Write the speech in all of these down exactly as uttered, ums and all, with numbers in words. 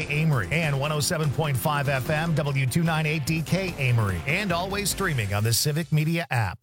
K Amory and one oh seven point five F M W two ninety-eight D K Amory, and always streaming on the Civic Media app.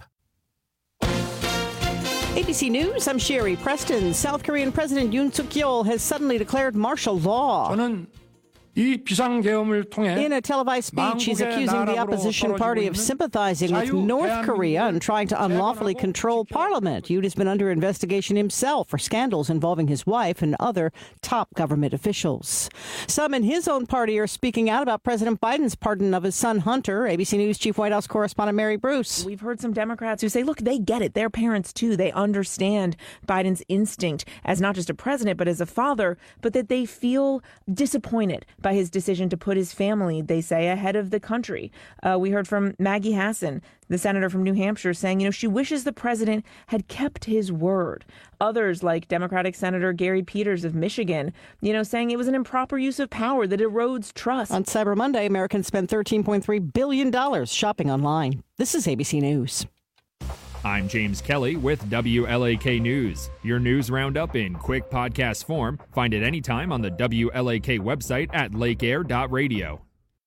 A B C News, I'm Sherry Preston. South Korean President Yoon Suk-yeol has suddenly declared martial law. 저는 이 비상계엄을 통해 In a televised speech, he's accusing the opposition party of sympathizing with North Korea and trying to unlawfully control parliament. Yoon has been under investigation himself for scandals involving his wife and other top government officials. Some in his own party are speaking out about President Biden's pardon of his son Hunter. A B C News Chief White House correspondent Mary Bruce. We've heard some Democrats who say, look, they get it. They're parents, too. They understand Biden's instinct as not just a president, but as a father, but that they feel disappointed by his decision to put his family, they say, ahead of the country. Uh, we heard from Maggie Hassan, the senator from New Hampshire, saying, you know, she wishes the president had kept his word. Others, like Democratic Senator Gary Peters of Michigan, you know, saying it was an improper use of power that erodes trust. On Cyber Monday, Americans spent thirteen point three billion dollars shopping online. This is A B C News. I'm James Kelly with W L A K News. Your news roundup in quick podcast form. Find it anytime on the W L A K website at lake air dot radio.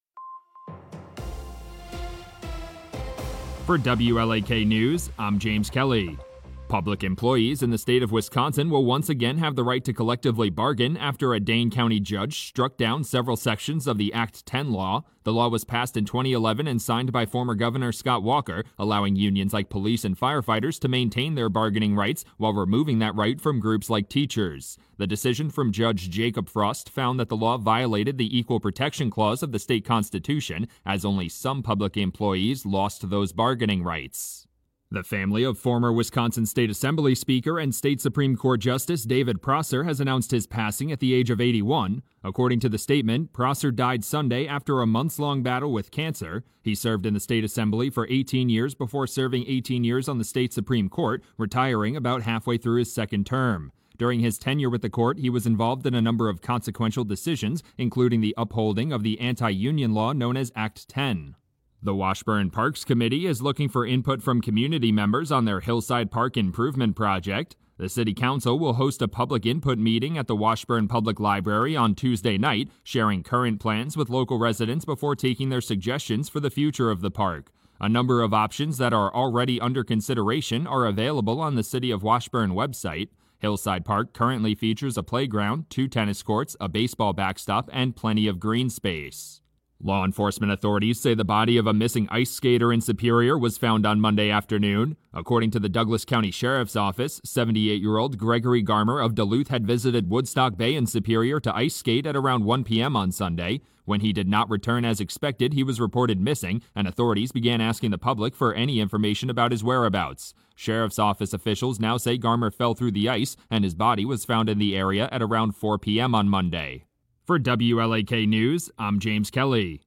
For W L A K News, I'm James Kelly. Public employees in the state of Wisconsin will once again have the right to collectively bargain after a Dane County judge struck down several sections of the Act ten law. The law was passed in twenty eleven and signed by former Governor Scott Walker, allowing unions like police and firefighters to maintain their bargaining rights while removing that right from groups like teachers. The decision from Judge Jacob Frost found that the law violated the Equal Protection Clause of the state constitution, as only some public employees lost those bargaining rights. The family of former Wisconsin State Assembly Speaker and State Supreme Court Justice David Prosser has announced his passing at the age of eighty-one. According to the statement, Prosser died Sunday after a months-long battle with cancer. He served in the State Assembly for eighteen years before serving eighteen years on the State Supreme Court, retiring about halfway through his second term. During his tenure with the court, he was involved in a number of consequential decisions, including the upholding of the anti-union law known as Act ten. The Washburn Parks Committee is looking for input from community members on their Hillside Park Improvement Project. The City Council will host a public input meeting at the Washburn Public Library on Tuesday night, sharing current plans with local residents before taking their suggestions for the future of the park. A number of options that are already under consideration are available on the City of Washburn website. Hillside Park currently features a playground, two tennis courts, a baseball backstop, and plenty of green space. Law enforcement authorities say the body of a missing ice skater in Superior was found on Monday afternoon. According to the Douglas County Sheriff's Office, seventy-eight-year-old Gregory Garmer of Duluth had visited Woodstock Bay in Superior to ice skate at around one p.m. on Sunday. When he did not return as expected, he was reported missing, and authorities began asking the public for any information about his whereabouts. Sheriff's Office officials now say Garmer fell through the ice, and his body was found in the area at around four p.m. on Monday. For W L A K News, I'm James Kelly.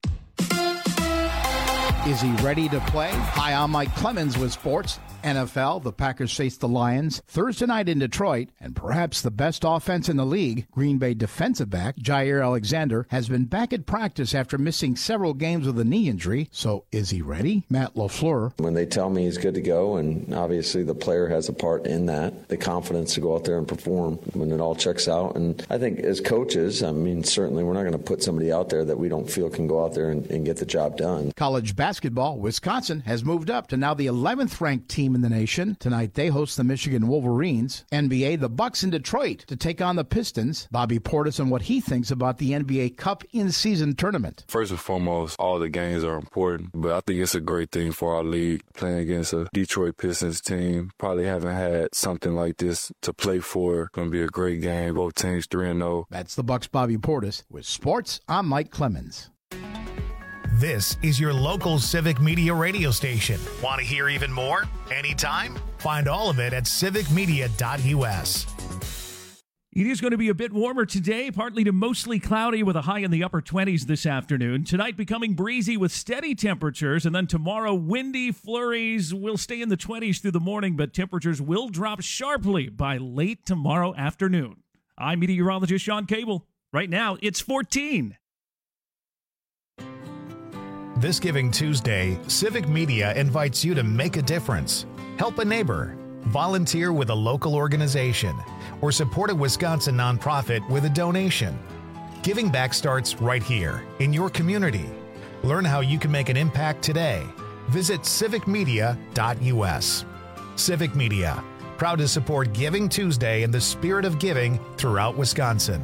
Is he ready to play? Hi, I'm Mike Clemens with sports. N F L, the Packers face the Lions Thursday night in Detroit, and perhaps the best offense in the league, Green Bay defensive back Jair Alexander has been back at practice after missing several games with a knee injury. So is he ready? Matt LaFleur. When they tell me he's good to go, and obviously the player has a part in that, the confidence to go out there and perform when it all checks out. And I think as coaches, I mean, certainly we're not going to put somebody out there that we don't feel can go out there and, and get the job done. College basketball, Wisconsin has moved up to now the eleventh ranked team in the nation. Tonight they host the Michigan Wolverines. N B A, the Bucks in Detroit to take on the Pistons. Bobby Portis on what he thinks about the N B A Cup in-season tournament. First and foremost, all the games are important, but I think it's a great thing for our league playing against a Detroit Pistons team. Probably haven't had something like this to play for. Going to be a great game. Both teams three and oh. That's the Bucks' Bobby Portis. With sports, I'm Mike Clemens. This is your local Civic Media radio station. Want to hear even more? Anytime? Find all of it at civic media dot u s. It is going to be a bit warmer today, partly to mostly cloudy with a high in the upper twenties this afternoon. Tonight becoming breezy with steady temperatures, and then tomorrow windy flurries will stay in the twenties through the morning, but temperatures will drop sharply by late tomorrow afternoon. I'm meteorologist Sean Cable. Right now, it's fourteen. This Giving Tuesday, Civic Media invites you to make a difference. Help a neighbor, volunteer with a local organization, or support a Wisconsin nonprofit with a donation. Giving back starts right here in your community. Learn how you can make an impact today. Visit civic media dot U S. Civic Media, proud to support Giving Tuesday in the spirit of giving throughout Wisconsin.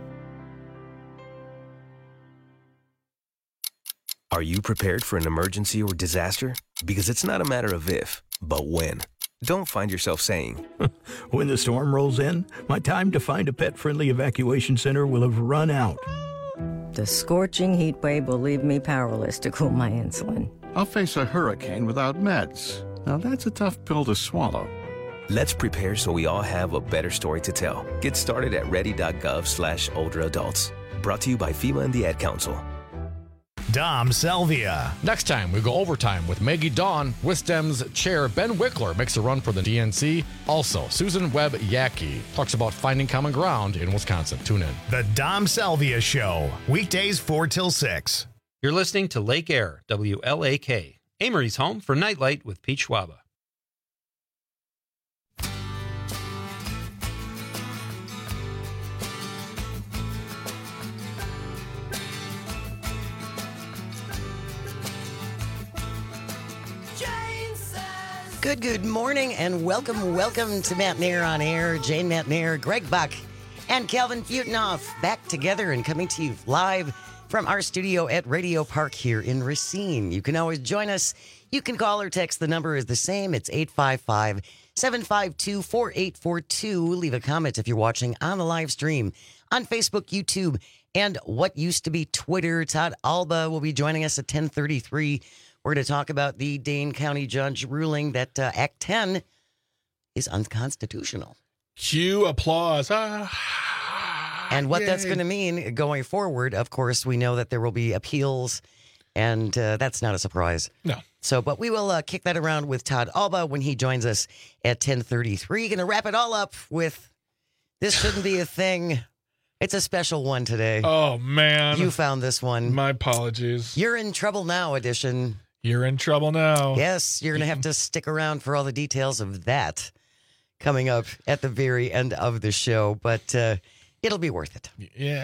Are you prepared for an emergency or disaster? Because it's not a matter of if, but when. Don't find yourself saying, when the storm rolls in, my time to find a pet-friendly evacuation center will have run out. The scorching heat wave will leave me powerless to cool my insulin. I'll face a hurricane without meds. Now that's a tough pill to swallow. Let's prepare so we all have a better story to tell. Get started at ready.gov slash older adults. Brought to you by FEMA and the Ad Council. Dom Salvia. Next time, we go overtime with Maggie Dawn. Wisdom's chair Ben Wickler makes a run for the D N C. Also, Susan Webb Yackey talks about finding common ground in Wisconsin. Tune in. The Dom Salvia Show, weekdays four till six. You're listening to Lake Air, W L A K, Amory's home for Nightlight with Pete Schwaba. Good, good morning, and welcome, welcome to Matt Nair on Air. Jane Matt Nair, Greg Buck, and Calvin Futenoff back together and coming to you live from our studio at Radio Park here in Racine. You can always join us. You can call or text. The number is the same. It's eight five five, seven five two, four eight four two. Leave a comment if you're watching on the live stream on Facebook, YouTube, and what used to be Twitter. Todd Alba will be joining us at ten thirty-three. We're going to talk about the Dane County judge ruling that uh, Act ten is unconstitutional. Cue applause. Ah, and what yay. that's going to mean going forward, of course, we know that there will be appeals, and uh, that's not a surprise. No. So, but we will uh, kick that around with Todd Alba when he joins us at ten thirty-three. Going to wrap it all up with This Shouldn't Be a Thing. It's a special one today. Oh, man. You found this one. My apologies. You're in Trouble Now edition. You're in trouble now. Yes, you're going to have to stick around for all the details of that coming up at the very end of the show, but uh, it'll be worth it.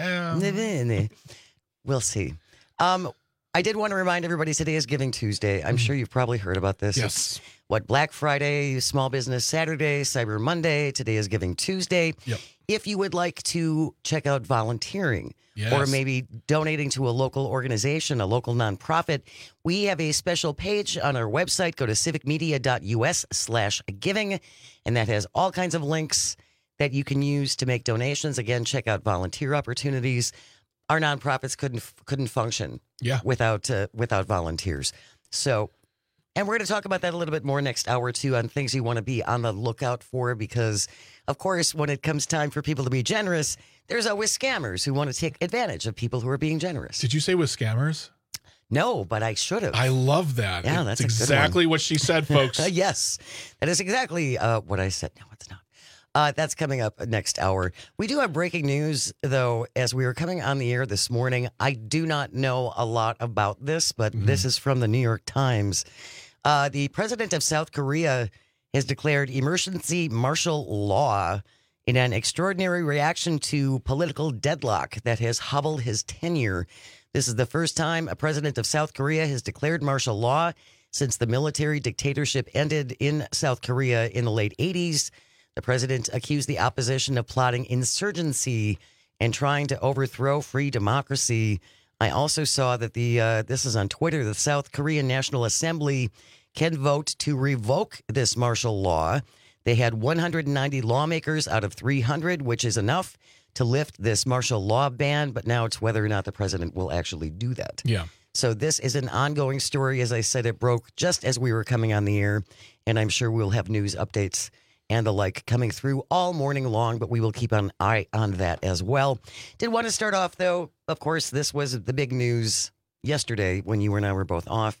Yeah. We'll see. Um, I did want to remind everybody today is Giving Tuesday. I'm sure you've probably heard about this. Yes. It's what, Black Friday, Small Business Saturday, Cyber Monday. Today is Giving Tuesday. Yep. If you would like to check out volunteering, yes. or maybe donating to a local organization, a local nonprofit, we have a special page on our website. Go to civic media dot U S slash giving, and that has all kinds of links that you can use to make donations. Again, check out volunteer opportunities. Our nonprofits couldn't couldn't function yeah. without uh, without volunteers. So, and we're going to talk about that a little bit more next hour, too, on things you want to be on the lookout for, because, of course, when it comes time for people to be generous, there's always scammers who want to take advantage of people who are being generous. Did you say with scammers? No, but I should have. I love that. Yeah, that's that's exactly what she said, folks. Yes, that is exactly uh, what I said. No, it's not. Uh, that's coming up next hour. We do have breaking news, though, as we were coming on the air this morning. I do not know a lot about this, but mm-hmm. this is from the New York Times. Uh, the president of South Korea has declared emergency martial law in an extraordinary reaction to political deadlock that has hobbled his tenure. This is the first time a president of South Korea has declared martial law since the military dictatorship ended in South Korea in the late eighties. The president accused the opposition of plotting insurgency and trying to overthrow free democracy. I also saw that the, uh, this is on Twitter, the South Korean National Assembly can vote to revoke this martial law. They had one hundred ninety lawmakers out of three hundred, which is enough to lift this martial law ban. But now it's whether or not the president will actually do that. Yeah. So this is an ongoing story. As I said, it broke just as we were coming on the air, and I'm sure we'll have news updates and the like coming through all morning long, but we will keep an eye on that as well. Did want to start off, though, of course, this was the big news yesterday when you and I were both off.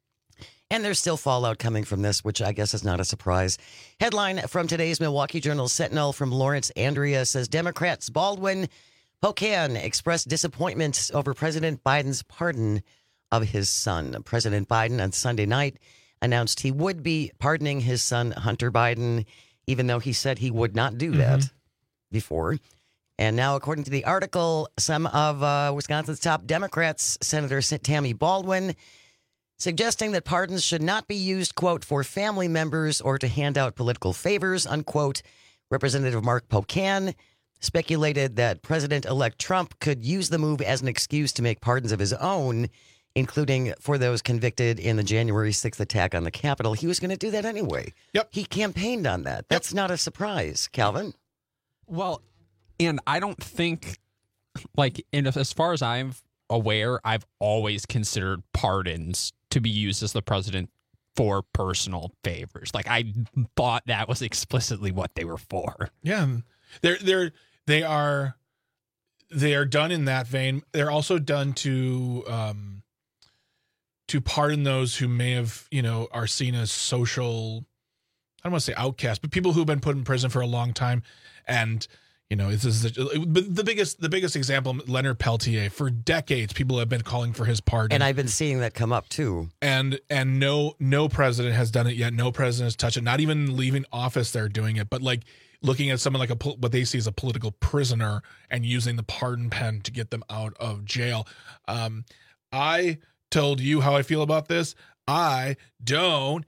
And there's still fallout coming from this, which I guess is not a surprise. Headline from today's Milwaukee Journal Sentinel from Lawrence Andrea says Democrats Baldwin Pocan expressed disappointment over President Biden's pardon of his son. President Biden on Sunday night announced he would be pardoning his son, Hunter Biden, even though he said he would not do that mm-hmm. before. And now, according to the article, some of uh, Wisconsin's top Democrats, Senator Tammy Baldwin, suggesting that pardons should not be used, quote, for family members or to hand out political favors, unquote. Representative Mark Pocan speculated that President-elect Trump could use the move as an excuse to make pardons of his own, including for those convicted in the January sixth attack on the Capitol. He was going to do that anyway. Yep. He campaigned on that. That's yep. not a surprise, Calvin. Well, and I don't think, like, in, as far as I'm aware, I've always considered pardons to be used as the president for personal favors. Like, I thought that was explicitly what they were for. Yeah. They're, they're, they are, they are done in that vein. They're also done to, um, to pardon those who may have, you know, are seen as social, I don't want to say outcasts, but people who've been put in prison for a long time. And, you know, this is the, the biggest, the biggest example, Leonard Peltier. For decades, people have been calling for his pardon. And I've been seeing that come up too. And, and no, no president has done it yet. No president has touched it. Not even leaving office, they're doing it. But like looking at someone like a, what they see as a political prisoner and using the pardon pen to get them out of jail. Um, I told you how I feel about this. I don't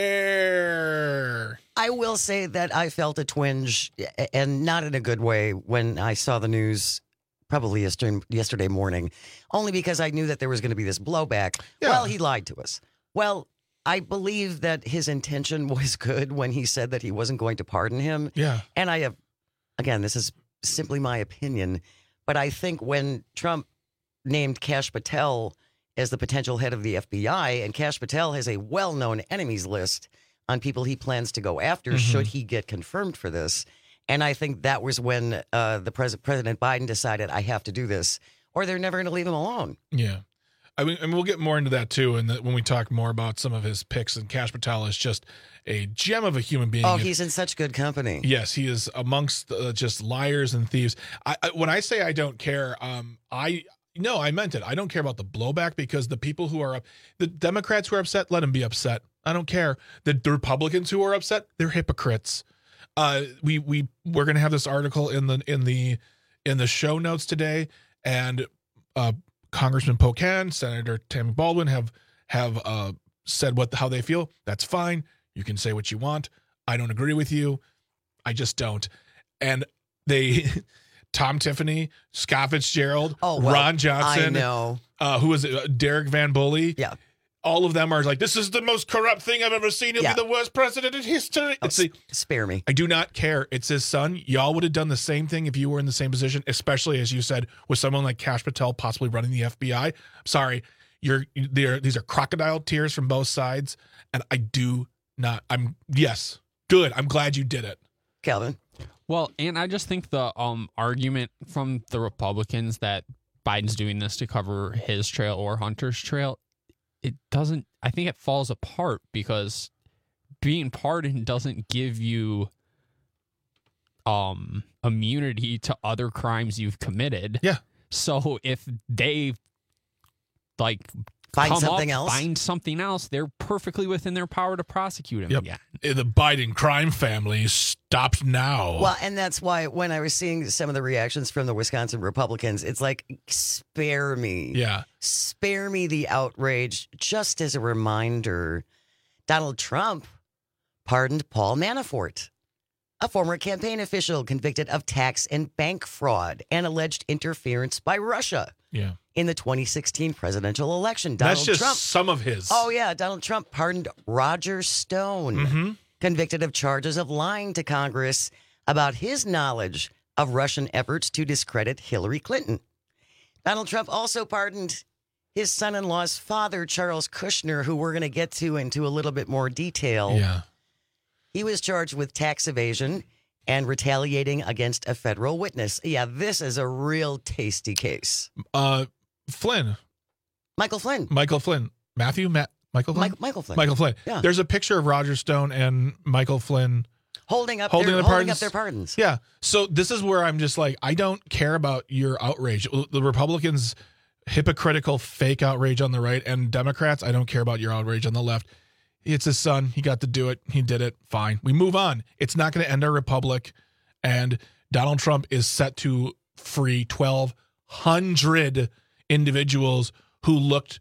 care. I will say that I felt a twinge, and not in a good way, when I saw the news probably yesterday, yesterday morning, only because I knew that there was going to be this blowback. Yeah. Well, he lied to us. Well, I believe that his intention was good when he said that he wasn't going to pardon him. Yeah. And I have, again, this is simply my opinion, but I think when Trump named Kash Patel as the potential head of the F B I, and Kash Patel has a well-known enemies list on people he plans to go after mm-hmm. should he get confirmed for this. And I think that was when uh, the pres- President Biden decided, I have to do this, or they're never going to leave him alone. Yeah. I mean, and we'll get more into that, too, and when we talk more about some of his picks. And Kash Patel is just a gem of a human being. Oh, he's in such good company. Yes, he is amongst uh, just liars and thieves. I, I, when I say I don't care, um, I... No, I meant it. I don't care about the blowback because the people who are up, the Democrats who are upset, let them be upset. I don't care. The, the Republicans who are upset, they're hypocrites. Uh, we we we're gonna have this article in the in the in the show notes today, and uh, Congressman Pocan, Senator Tammy Baldwin have have uh, said what how they feel. That's fine. You can say what you want. I don't agree with you. I just don't. And they. Tom Tiffany, Scott Fitzgerald, oh, well, Ron Johnson, I know. Uh, who was it? Uh, Derek Van Bully. Yeah. All of them are like, this is the most corrupt thing I've ever seen. He'll yeah. be the worst president in history. Oh, it's the, spare me. I do not care. It's his son. Y'all would have done the same thing if you were in the same position, especially, as you said, with someone like Kash Patel possibly running the F B I. I'm sorry. You're, they're, these are crocodile tears from both sides. And I do not. I'm, yes, good. I'm glad you did it. Calvin. Well, and I just think the um argument from the Republicans that Biden's doing this to cover his trail or Hunter's trail, it doesn't, I think it falls apart because being pardoned doesn't give you um immunity to other crimes you've committed. Yeah. So if they like Find come something up, else. Find something else. They're perfectly within their power to prosecute him yep. again. The Biden crime family stops now. Well, and that's why when I was seeing some of the reactions from the Wisconsin Republicans, it's like, spare me. Yeah. Spare me the outrage. Just as a reminder, Donald Trump pardoned Paul Manafort, a former campaign official convicted of tax and bank fraud and alleged interference by Russia. Yeah. In the twenty sixteen presidential election. Donald That's just Trump, some of his. Oh, yeah. Donald Trump pardoned Roger Stone, mm-hmm. convicted of charges of lying to Congress about his knowledge of Russian efforts to discredit Hillary Clinton. Donald Trump also pardoned his son-in-law's father, Charles Kushner, who we're going to get to into a little bit more detail. Yeah. He was charged with tax evasion and retaliating against a federal witness. Yeah, this is a real tasty case. Uh, Flynn. Michael Flynn. Michael Flynn. Matthew? Matt? Michael Flynn? Mike, Michael Flynn. Michael Flynn. Yeah. There's a picture of Roger Stone and Michael Flynn holding up, holding, their, the holding up their pardons. Yeah. So this is where I'm just like, I don't care about your outrage. The Republicans, hypocritical, fake outrage on the right, and Democrats, I don't care about your outrage on the left. It's his son. He got to do it. He did it. Fine. We move on. It's not going to end our republic. And Donald Trump is set to free twelve hundred individuals who looked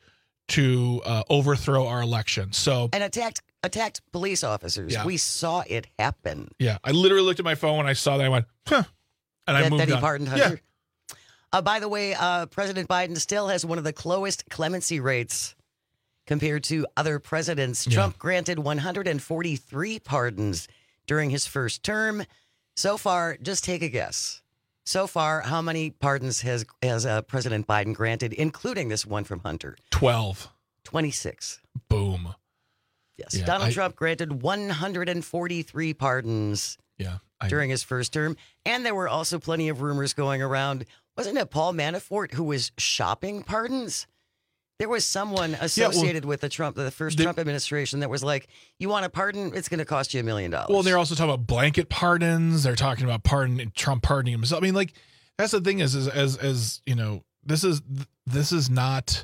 to uh, overthrow our election. So and attacked attacked police officers. Yeah. We saw it happen. Yeah, I literally looked at my phone when I saw that. I went, huh, and I that, moved that he on. pardoned Hunter. Yeah. Uh, by the way, uh, President Biden still has one of the lowest clemency rates compared to other presidents. Yeah. Trump granted one hundred forty-three pardons during his first term. So far, just take a guess. So far, how many pardons has has uh, President Biden granted, including this one from Hunter? twelve. twenty-six. Boom. Yes. Yeah, Donald I, Trump granted one hundred forty-three pardons yeah, I, during his first term. And there were also plenty of rumors going around. Wasn't it Paul Manafort who was shopping pardons? There was someone associated yeah, well, with the Trump, the first the, Trump administration that was like, you want a pardon? It's going to cost you a million dollars. Well, they're also talking about blanket pardons. They're talking about pardon, Trump pardoning himself. I mean, like, that's the thing is, is as, as, you know, this is, this is not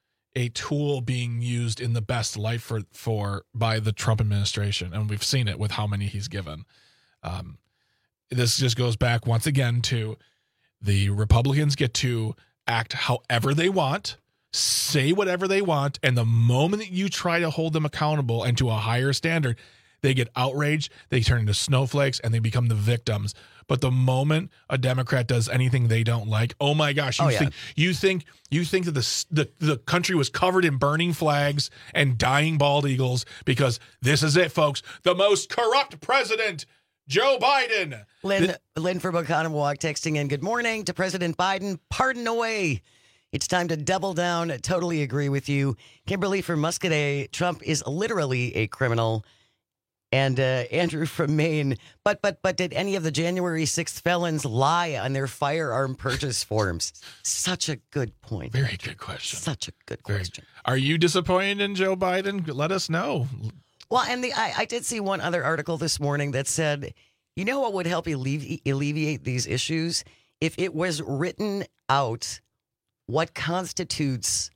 a tool being used in the best light for, for, by the Trump administration. And we've seen it with how many he's given. Um, this just goes back once again to the Republicans get to act however they want, say whatever they want, and the moment that you try to hold them accountable and to a higher standard, they get outraged, they turn into snowflakes, and they become the victims. But the moment a Democrat does anything they don't like, oh my gosh, you oh, think yeah. you think you think that the, the the country was covered in burning flags and dying bald eagles because this is it, folks, the most corrupt president, Joe Biden. Lynn, the, Lynn from Oconomowoc texting in, good morning to President Biden. Pardon away. It's time to double down. Totally agree with you. Kimberly from Muscadet, Trump is literally a criminal. And uh, Andrew from Maine, but but but did any of the January sixth felons lie on their firearm purchase forms? Such a good point. Very good question. Such a good question. Very, are you disappointed in Joe Biden? Let us know. Well, and the I, I did see one other article this morning that said, you know what would help allevi- alleviate these issues? If it was written out what constitutes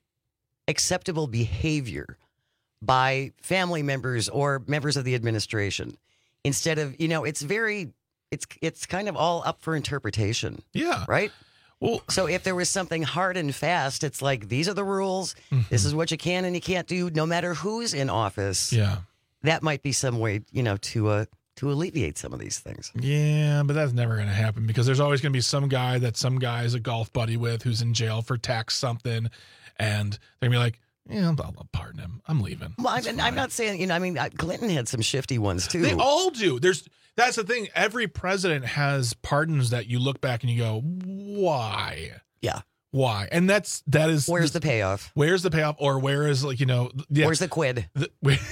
acceptable behavior by family members or members of the administration, instead of, you know, it's very, it's it's kind of all up for interpretation. Yeah. Right? Well, so if there was something hard and fast, it's like, these are the rules. Mm-hmm. This is what you can and you can't do, no matter who's in office. Yeah. That might be some way, you know, to uh, to alleviate some of these things. Yeah, but that's never going to happen because there's always going to be some guy that some guy's a golf buddy with who's in jail for tax something, and they're going to be like, yeah, I'll, I'll pardon him. I'm leaving. Well, I'm, I'm not saying, you know, I mean, Clinton had some shifty ones too. They all do. There's that's the thing. Every president has pardons that you look back and you go, why? Yeah. Why? And that's that is where's the, the payoff? Where's the payoff? Or where is, like, you know, yeah. Where's the quid? The,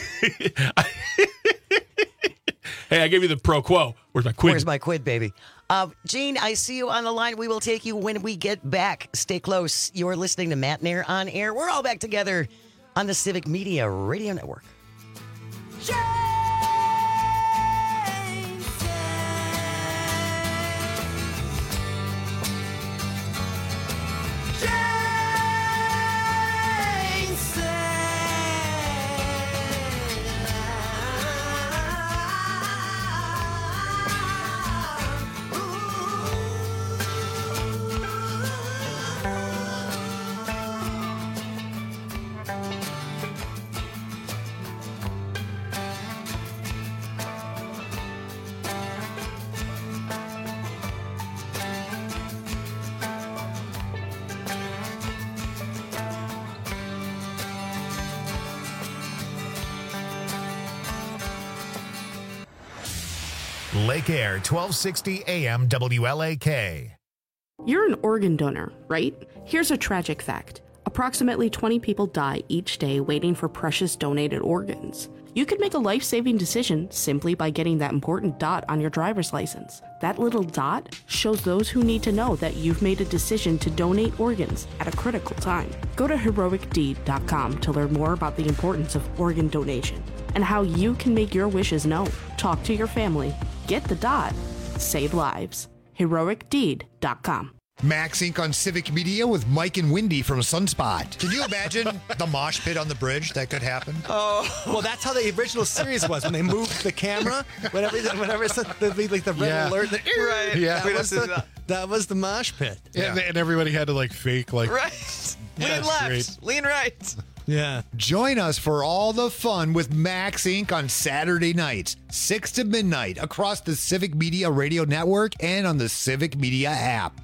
hey, I gave you the pro quo. Where's my quid? Where's my quid, baby? Uh, Gene, I see you on the line. We will take you when we get back. Stay close. You're listening to Matt Nair on Air. We're all back together on the Civic Media Radio Network. Lake Air, twelve sixty A M W L A K. You're an organ donor, right? Here's a tragic fact. Approximately twenty people die each day waiting for precious donated organs. You could make a life-saving decision simply by getting that important dot on your driver's license. That little dot shows those who need to know that you've made a decision to donate organs at a critical time. Go to heroic deed dot com to learn more about the importance of organ donation and how you can make your wishes known. Talk to your family. Get the dot. Save lives. heroic deed dot com. Max Incorporated on Civic Media with Mike and Wendy from Sunspot. Can you imagine the mosh pit on the bridge that could happen? Oh, well, that's how the original series was when they moved the camera. Whenever, whenever it's the, the, like the red Yeah. alert, the, Right. Yeah. that, was the, that was the mosh pit. Yeah. And, and everybody had to like fake like. Right. Yeah, Lean left, great. lean right. Yeah. Join us for all the fun with Max Incorporated on Saturday nights, six to midnight, across the Civic Media Radio Network and on the Civic Media app.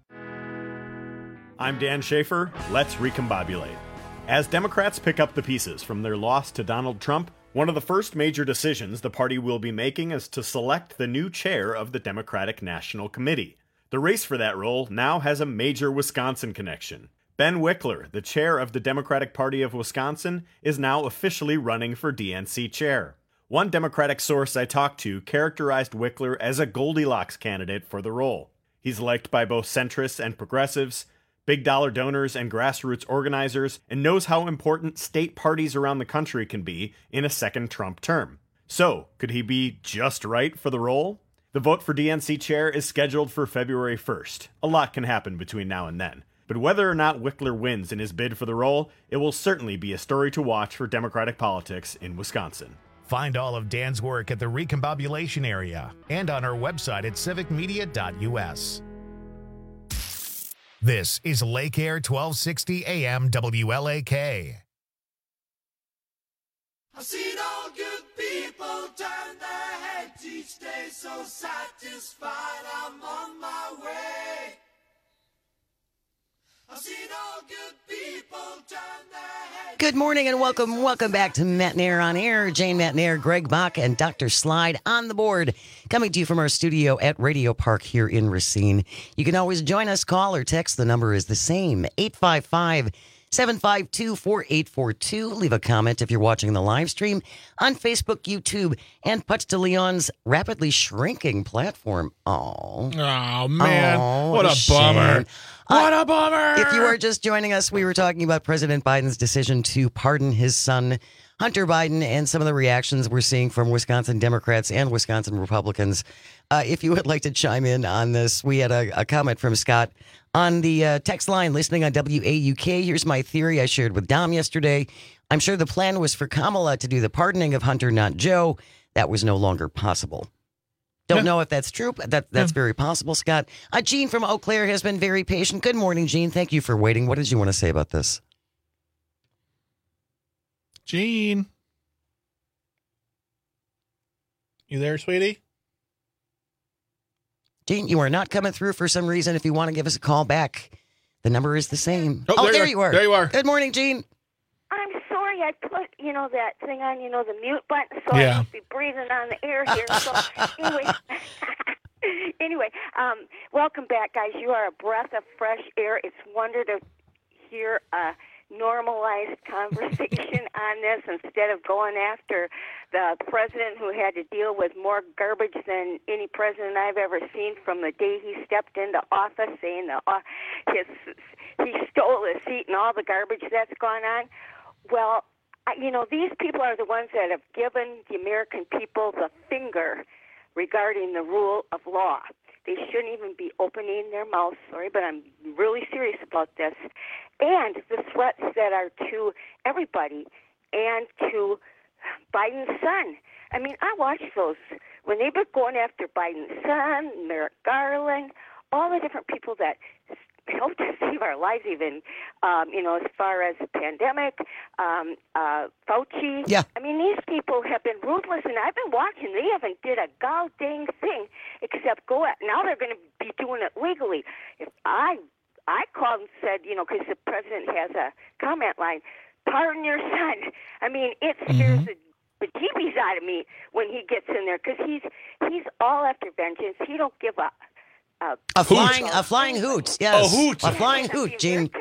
I'm Dan Schaefer. Let's recombobulate. As Democrats pick up the pieces from their loss to Donald Trump, one of the first major decisions the party will be making is to select the new chair of the Democratic National Committee. The race for that role now has a major Wisconsin connection. Ben Wickler, the chair of the Democratic Party of Wisconsin, is now officially running for D N C chair. One Democratic source I talked to characterized Wickler as a Goldilocks candidate for the role. He's liked by both centrists and progressives, big dollar donors and grassroots organizers, and knows how important state parties around the country can be in a second Trump term. So, could he be just right for the role? The vote for D N C chair is scheduled for February first. A lot can happen between now and then. But whether or not Wickler wins in his bid for the role, it will certainly be a story to watch for Democratic politics in Wisconsin. Find all of Dan's work at the Recombobulation area and on our website at civic media dot u s. This is Lake Air twelve sixty A M W L A K. I've seen all good people turn their heads each day, so satisfied I'm on my way. I've seen all good people turn their heads. Good morning and welcome. Welcome back to Matt Nair on Air. Jane Matt Nair, Greg Bach, and Doctor Slide on the board. Coming to you from our studio at Radio Park here in Racine. You can always join us, call or text. The number is the same, eight five five, seven five two, four eight four two. Leave a comment if you're watching the live stream on Facebook, YouTube, and Putz de Leon's rapidly shrinking platform. Oh, oh man. Oh, what a, a bummer. What a bummer! If you are just joining us, we were talking about President Biden's decision to pardon his son, Hunter Biden, and some of the reactions we're seeing from Wisconsin Democrats and Wisconsin Republicans. Uh, if you would like to chime in on this, we had a, a comment from Scott on the uh, text line listening on W A U K. Here's my theory I shared with Dom yesterday. I'm sure the plan was for Kamala to do the pardoning of Hunter, not Joe. That was no longer possible. Don't yeah. know if that's true, but that, that's yeah. very possible, Scott. Uh, Jean from Eau Claire has been very patient. Good morning, Jean. Thank you for waiting. What did you want to say about this? Jean. You there, sweetie? Jean, you are not coming through for some reason. If you want to give us a call back, the number is the same. Oh, oh there, there you you are. There you are. Good morning, Jean. I'm sorry I put, you know, that thing on, you know, the mute button, so yeah. I must be breathing on the air here. So anyway, anyway, um, welcome back, guys. You are a breath of fresh air. It's wonder to hear a normalized conversation on this instead of going after the president who had to deal with more garbage than any president I've ever seen from the day he stepped into office, saying the, uh, his, he stole his seat and all the garbage that's gone on. Well, I, you know, these people are the ones that have given the American people the finger regarding the rule of law. They shouldn't even be opening their mouths, sorry, but I'm really serious about this. And the threats that are to everybody and to Biden's son. I mean, I watched those when they were going after Biden's son, Merrick Garland, all the different people that helped to save our lives, even, um, you know, as far as the pandemic, um, uh, Fauci. Yeah. I mean, these people have been ruthless, and I've been watching. They haven't did a god dang thing except go at. Now they're going to be doing it legally. If I I called and said, you know, because the president has a comment line, pardon your son. I mean, it scares mm-hmm. the bejeebies out of me when he gets in there, because he's he's all after vengeance. He don't give up. Uh, a flying hoot. a flying hoot. Yes. A hoot. A flying hoot, Gene.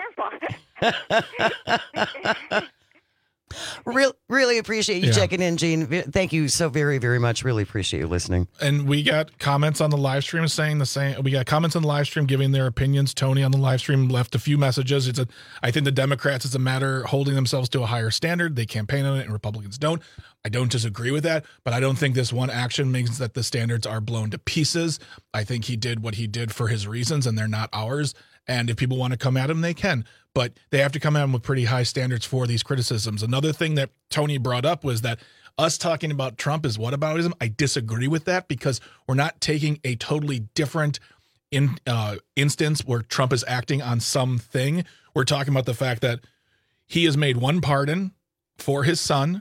Real, really appreciate you yeah. checking in, Gene. Thank you so very, very much. Really appreciate you listening. And we got comments on the live stream saying the same. We got comments on the live stream giving their opinions. Tony on the live stream left a few messages. It's a. I think the Democrats, it's a matter holding themselves to a higher standard. They campaign on it, and Republicans don't. I don't disagree with that, but I don't think this one action means that the standards are blown to pieces. I think he did what he did for his reasons, and they're not ours. And if people want to come at him, they can. But they have to come at him with pretty high standards for these criticisms. Another thing that Tony brought up was that us talking about Trump is whataboutism. I disagree with that because we're not taking a totally different in uh, instance where Trump is acting on something. We're talking about the fact that he has made one pardon for his son,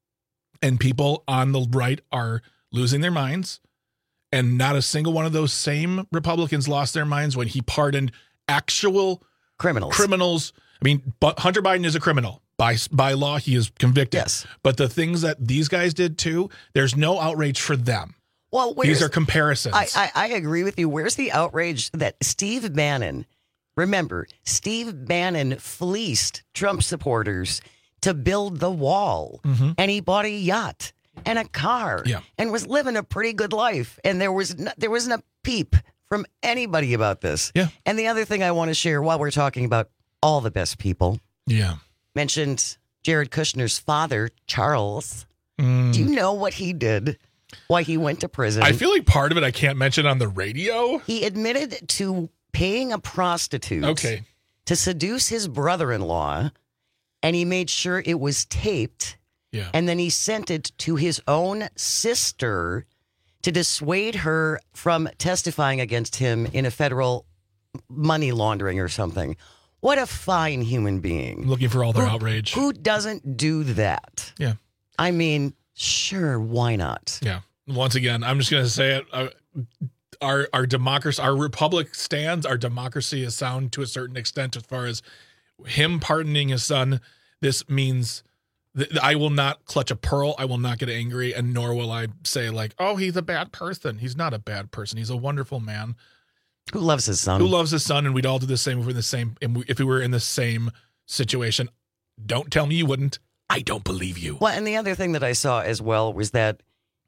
and people on the right are losing their minds. And not a single one of those same Republicans lost their minds when he pardoned actual criminals. Criminals. I mean, but Hunter Biden is a criminal. By by law, he is convicted. Yes. But the things that these guys did too, there's no outrage for them. Well, these are comparisons. I, I, I agree with you. Where's the outrage that Steve Bannon, remember, Steve Bannon fleeced Trump supporters to build the wall, mm-hmm. and he bought a yacht and a car yeah. and was living a pretty good life. And there was no, there wasn't a peep from anybody about this. Yeah. And the other thing I want to share while we're talking about all the best people. Yeah. Mentioned Jared Kushner's father, Charles. Mm. Do you know what he did? Why he went to prison? I feel like part of it I can't mention on the radio. He admitted to paying a prostitute okay. to seduce his brother-in-law, and he made sure it was taped. Yeah. And then he sent it to his own sister to dissuade her from testifying against him in a federal money laundering or something. What a fine human being. Looking for all their who, outrage. Who doesn't do that? Yeah. I mean, sure, why not? Yeah. Once again, I'm just going to say it. Uh, our our democracy, our republic stands. Our democracy is sound to a certain extent as far as him pardoning his son. This means that I will not clutch a pearl. I will not get angry, and nor will I say like, oh, he's a bad person. He's not a bad person. He's a wonderful man. Who loves his son? Who loves his son, and we'd all do the same if we were in the same if we were in the same situation. Don't tell me you wouldn't. I don't believe you. Well, and the other thing that I saw as well was that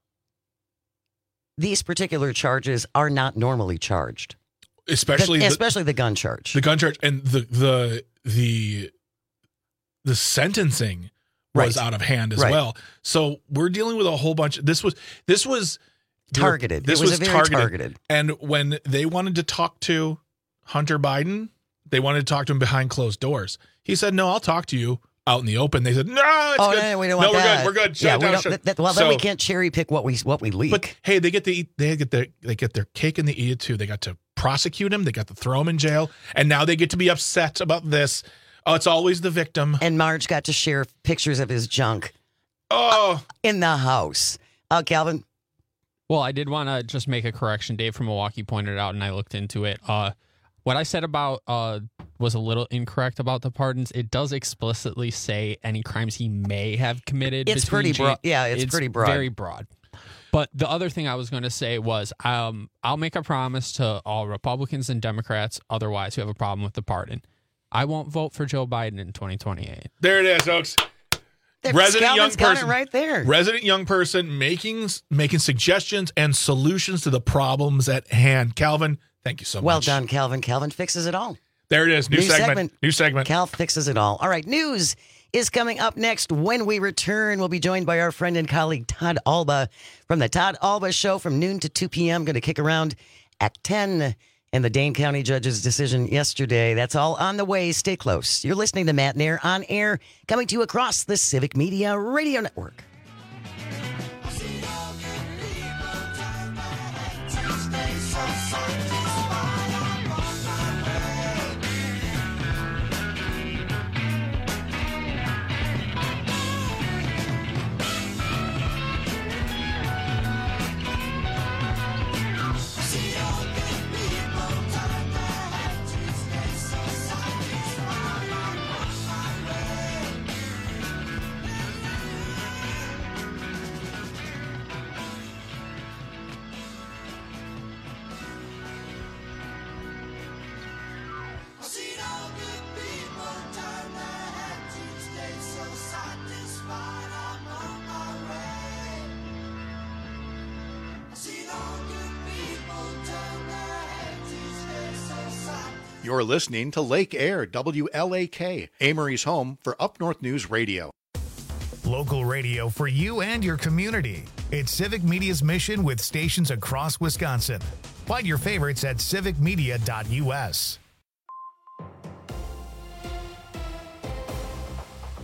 these particular charges are not normally charged, especially the, the, especially the gun charge. The gun charge and the the the the sentencing was right. out of hand as right. well. So we're dealing with a whole bunch. This was this was. Targeted. This it was, was a very targeted. targeted. And when they wanted to talk to Hunter Biden, they wanted to talk to him behind closed doors. He said, "No, I'll talk to you out in the open." They said, "No, it's oh, good. no, we don't no, want we're that. good. We're good. Shut yeah, it down, we don't, shut. that, well, so, then we can't cherry pick what we what we leak. But hey, they get to eat. They get their they get their cake and they eat it too. They got to prosecute him. They got to throw him in jail, and now they get to be upset about this. Oh, it's always the victim. And Marge got to share pictures of his junk. Oh, in the house. Uh, Calvin. Well, I did want to just make a correction. Dave from Milwaukee pointed out, and I looked into it. Uh, what I said about uh, was a little incorrect about the pardons. It does explicitly say any crimes he may have committed. It's pretty broad. Yeah, it's, it's pretty broad. Very broad. But the other thing I was going to say was um, I'll make a promise to all Republicans and Democrats otherwise who have a problem with the pardon. I won't vote for Joe Biden in twenty twenty-eight. There it is, folks. That resident young got person it right there. Resident young person making making suggestions and solutions to the problems at hand. Calvin, thank you so well much. Well done, Calvin. Calvin fixes it all. There it is. New, New segment. segment. New segment. Cal fixes it all. All right, news is coming up next. When we return, we'll be joined by our friend and colleague Todd Alba from the Todd Alba Show from noon to two p.m. Going to kick around at ten. And the Dane County judge's decision yesterday. That's all on the way. Stay close. You're listening to Matt Nair on air, coming to you across the Civic Media Radio Network. You're listening to Lake Air, W L A K, Amory's home for Up North News Radio. Local radio for you and your community. It's Civic Media's mission with stations across Wisconsin. Find your favorites at civic media dot u s.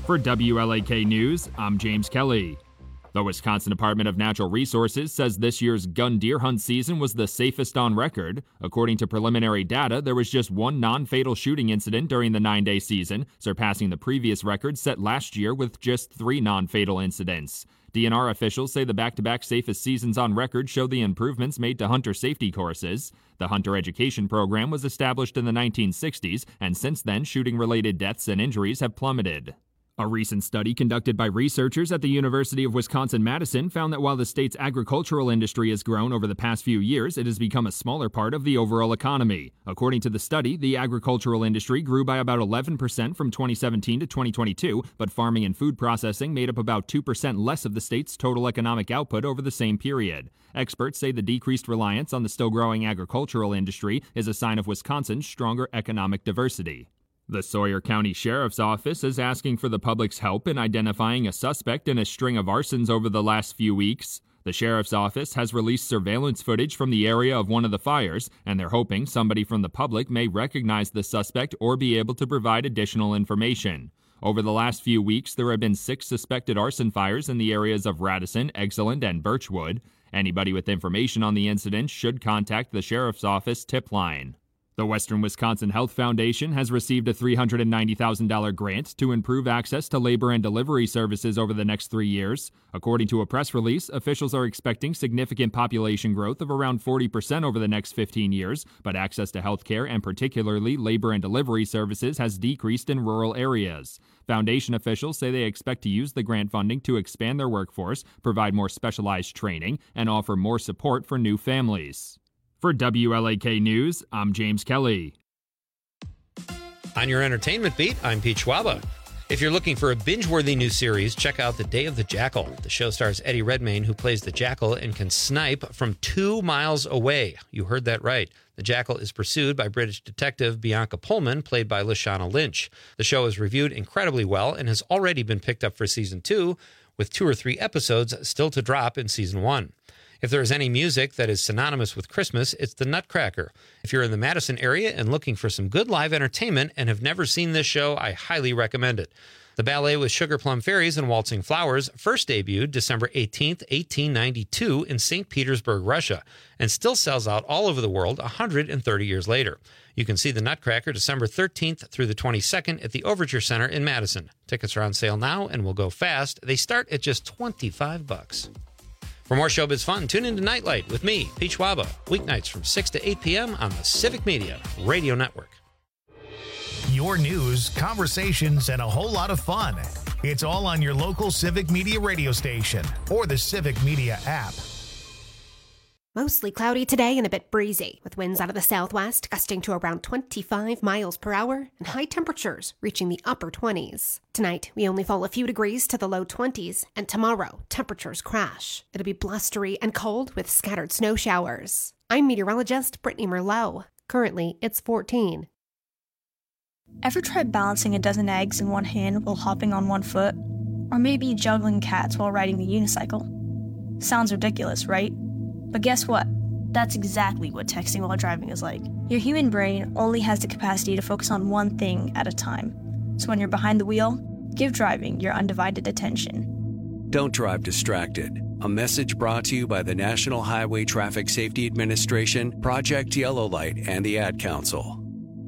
For W L A K News, I'm James Kelly. The Wisconsin Department of Natural Resources says this year's gun deer hunt season was the safest on record. According to preliminary data, there was just one non-fatal shooting incident during the nine-day season, surpassing the previous record set last year with just three non-fatal incidents. D N R officials say the back-to-back safest seasons on record show the improvements made to hunter safety courses. The hunter education program was established in the nineteen sixties, and since then, shooting-related deaths and injuries have plummeted. A recent study conducted by researchers at the University of Wisconsin-Madison found that while the state's agricultural industry has grown over the past few years, it has become a smaller part of the overall economy. According to the study, the agricultural industry grew by about eleven percent from twenty seventeen to twenty twenty-two, but farming and food processing made up about two percent less of the state's total economic output over the same period. Experts say the decreased reliance on the still-growing agricultural industry is a sign of Wisconsin's stronger economic diversity. The Sawyer County Sheriff's Office is asking for the public's help in identifying a suspect in a string of arsons over the last few weeks. The Sheriff's Office has released surveillance footage from the area of one of the fires, and they're hoping somebody from the public may recognize the suspect or be able to provide additional information. Over the last few weeks, there have been six suspected arson fires in the areas of Radisson, Exeland, and Birchwood. Anybody with information on the incident should contact the Sheriff's Office tip line. The Western Wisconsin Health Foundation has received a three hundred ninety thousand dollars grant to improve access to labor and delivery services over the next three years. According to a press release, officials are expecting significant population growth of around forty percent over the next fifteen years, but access to health care and particularly labor and delivery services has decreased in rural areas. Foundation officials say they expect to use the grant funding to expand their workforce, provide more specialized training, and offer more support for new families. For W L A K News, I'm James Kelly. On your entertainment beat, I'm Pete Schwaba. If you're looking for a binge-worthy new series, check out The Day of the Jackal. The show stars Eddie Redmayne, who plays the Jackal and can snipe from two miles away. You heard that right. The Jackal is pursued by British detective Bianca Pullman, played by Lashana Lynch. The show is reviewed incredibly well and has already been picked up for season two, with two or three episodes still to drop in season one. If there is any music that is synonymous with Christmas, it's the Nutcracker. If you're in the Madison area and looking for some good live entertainment and have never seen this show, I highly recommend it. The ballet with Sugar Plum Fairies and Waltzing Flowers first debuted December eighteenth, eighteen ninety-two in Saint Petersburg, Russia, and still sells out all over the world one hundred thirty years later. You can see the Nutcracker December thirteenth through the twenty-second at the Overture Center in Madison. Tickets are on sale now and will go fast. They start at just twenty-five bucks. For more showbiz fun, tune into Nightlight with me, Pete Schwaba, weeknights from six to eight p.m. on the Civic Media Radio Network. Your news, conversations, and a whole lot of fun. It's all on your local Civic Media radio station or the Civic Media app. Mostly cloudy today and a bit breezy, with winds out of the southwest gusting to around twenty-five miles per hour and high temperatures reaching the upper twenties. Tonight, we only fall a few degrees to the low twenties, and tomorrow, temperatures crash. It'll be blustery and cold with scattered snow showers. I'm meteorologist Brittany Merlot. Currently, it's fourteen. Ever tried balancing a dozen eggs in one hand while hopping on one foot? Or maybe juggling cats while riding the unicycle? Sounds ridiculous, right? But guess what? That's exactly what texting while driving is like. Your human brain only has the capacity to focus on one thing at a time. So when you're behind the wheel, give driving your undivided attention. Don't drive distracted. A message brought to you by the National Highway Traffic Safety Administration, Project Yellow Light, and the Ad Council.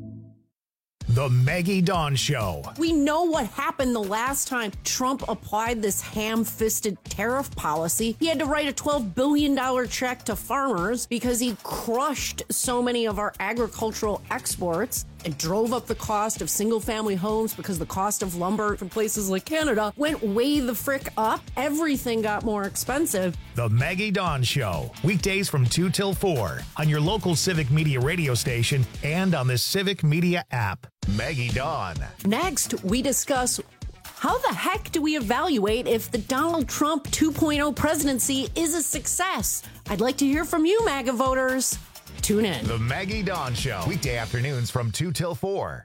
The Maggie Dawn Show. We know what happened the last time Trump applied this ham-fisted tariff policy. He had to write a twelve billion dollars check to farmers because he crushed so many of our agricultural exports and drove up the cost of single-family homes because the cost of lumber from places like Canada went way the frick up. Everything got more expensive. The Maggie Dawn Show. Weekdays from two till four on your local Civic Media radio station and on the Civic Media app. Maggie Dawn. Next, we discuss how the heck do we evaluate if the Donald Trump two point oh presidency is a success? I'd like to hear from you, MAGA voters. Tune in. The Maggie Dawn Show. Weekday afternoons from two till four.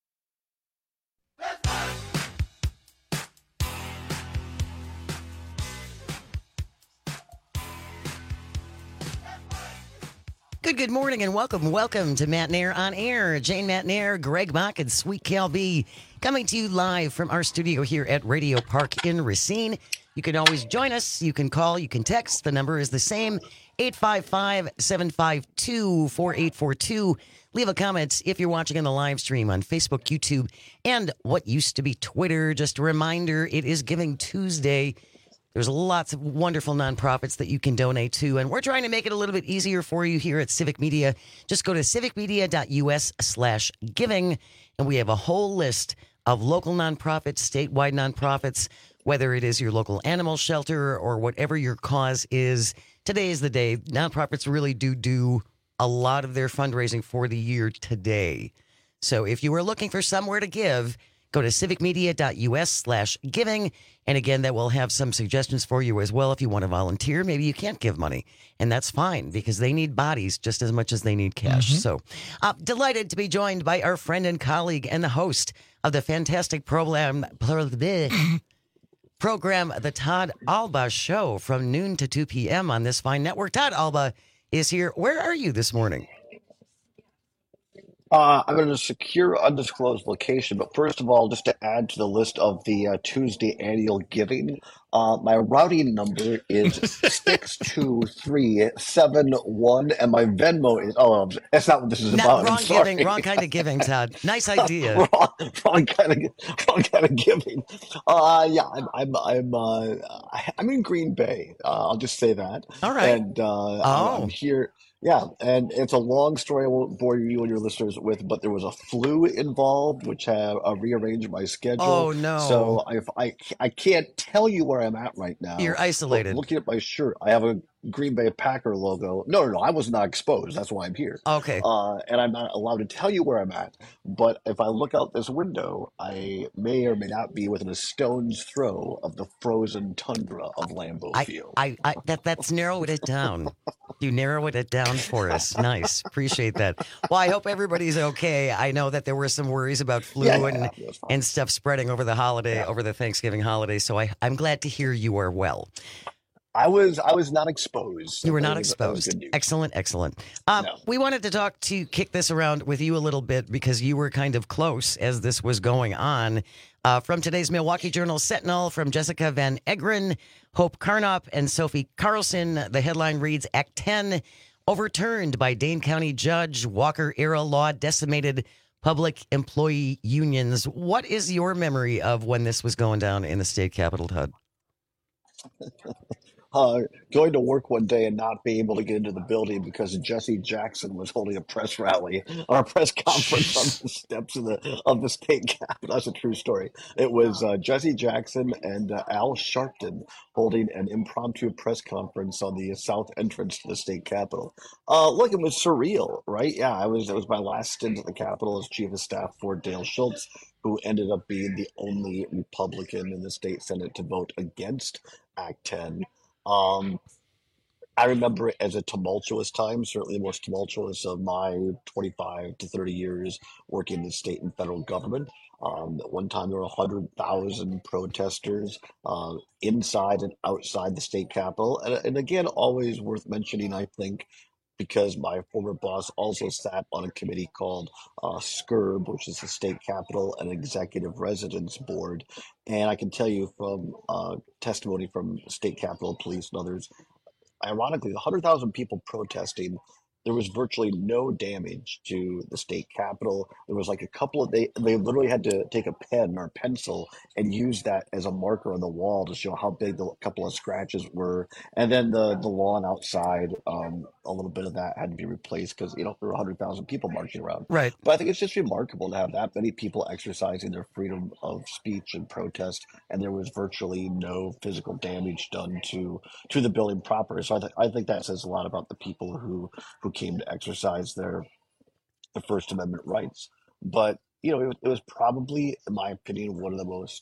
Good, good morning and welcome. Welcome to Matt Nair on Air. Jane Matt Nair, Greg Mock, and Sweet Cal B coming to you live from our studio here at Radio Park in Racine. You can always join us. You can call, you can text. The number is the same, eight five five, seven five two, four eight four two. Leave a comment if you're watching on the live stream on Facebook, YouTube, and what used to be Twitter. Just a reminder, it is Giving Tuesday. There's lots of wonderful nonprofits that you can donate to, and we're trying to make it a little bit easier for you here at Civic Media. Just go to civicmedia.us slash giving, and we have a whole list of local nonprofits, statewide nonprofits, whether it is your local animal shelter or whatever your cause is. Today is the day. Nonprofits really do do a lot of their fundraising for the year today. So if you are looking for somewhere to give, go to civicmedia.us slash giving. And again, that will have some suggestions for you as well if you want to volunteer. Maybe you can't give money, and that's fine because they need bodies just as much as they need cash. Mm-hmm. So uh, delighted to be joined by our friend and colleague and the host of the fantastic program, program The Todd Alba Show from noon to two p.m. on this fine network. Todd Alba is here. Where are you this morning? Uh, I'm in a secure, undisclosed location. But first of all, just to add to the list of the uh, Tuesday annual giving, uh, my routing number is six two three seven one, and my Venmo is, oh, that's not what this is Not about. wrong I'm sorry. giving, wrong kind of giving, Todd. Nice idea. wrong, wrong kind of, wrong kind of giving. Uh, yeah, I'm, I'm, I'm, uh, I'm in Green Bay. Uh, I'll just say that. All right. And uh, Oh. I'm, I'm here. Yeah, and it's a long story. I won't bore you and your listeners with, but there was a flu involved, which had uh, rearranged my schedule. Oh, no. So I, I, I can't tell you where I'm at right now. You're But isolated. looking at my shirt, I have a Green Bay Packer logo. No, no, no. I was not exposed. That's why I'm here. Okay. Uh, and I'm not allowed to tell you where I'm at. But if I look out this window, I may or may not be within a stone's throw of the frozen tundra of Lambeau I, Field. I, I, that, that's narrowed it down. You narrowed it down for us. Nice. Appreciate that. Well, I hope everybody's okay. I know that there were some worries about flu Yeah, yeah, and, yeah, that's fine. and stuff spreading over the holiday, Yeah. over the Thanksgiving holiday. So I, I'm glad to hear you are well. I was I was not exposed. You were That not was- that was exposed. good news. Excellent, excellent. Um, No. We wanted to talk to kick this around with you a little bit because you were kind of close as this was going on. Uh, from today's Milwaukee Journal Sentinel, from Jessica Van Egren, Hope Carnop, and Sophie Carlson, the headline reads, Act ten overturned by Dane County Judge. Walker-era law decimated public employee unions. What is your memory of when this was going down in the state capitol, Todd? Uh, going to work one day and not being able to get into the building because Jesse Jackson was holding a press rally or a press conference on the steps of the of the state capitol. That's a true story. It was uh, Jesse Jackson and uh, Al Sharpton holding an impromptu press conference on the south entrance to the state capitol. Uh, look, it was surreal, right? Yeah, I was. It was my last stint at the Capitol as chief of staff for Dale Schultz, who ended up being the only Republican in the state Senate to vote against Act ten. Um, I remember it as a tumultuous time, certainly the most tumultuous of my twenty-five to thirty years working in the state and federal government. Um, at one time, there were one hundred thousand protesters uh, inside and outside the state capitol. And, and again, always worth mentioning, I think, because my former boss also sat on a committee called uh, SCURB, which is the State Capitol and Executive Residence Board. And I can tell you from uh, testimony from State Capitol Police and others, ironically, one hundred thousand people protesting, there was virtually no damage to the state capitol. There was like a couple of, they, they literally had to take a pen or a pencil and use that as a marker on the wall to show how big the couple of scratches were. And then the, the lawn outside, um, a little bit of that had to be replaced because, you know, there were one hundred thousand people marching around. Right. But I think it's just remarkable to have that many people exercising their freedom of speech and protest, and there was virtually no physical damage done to to the building proper. So I, th- I think that says a lot about the people who who came to exercise their the First Amendment rights. But you know, it, was- it was probably, in my opinion, one of the most,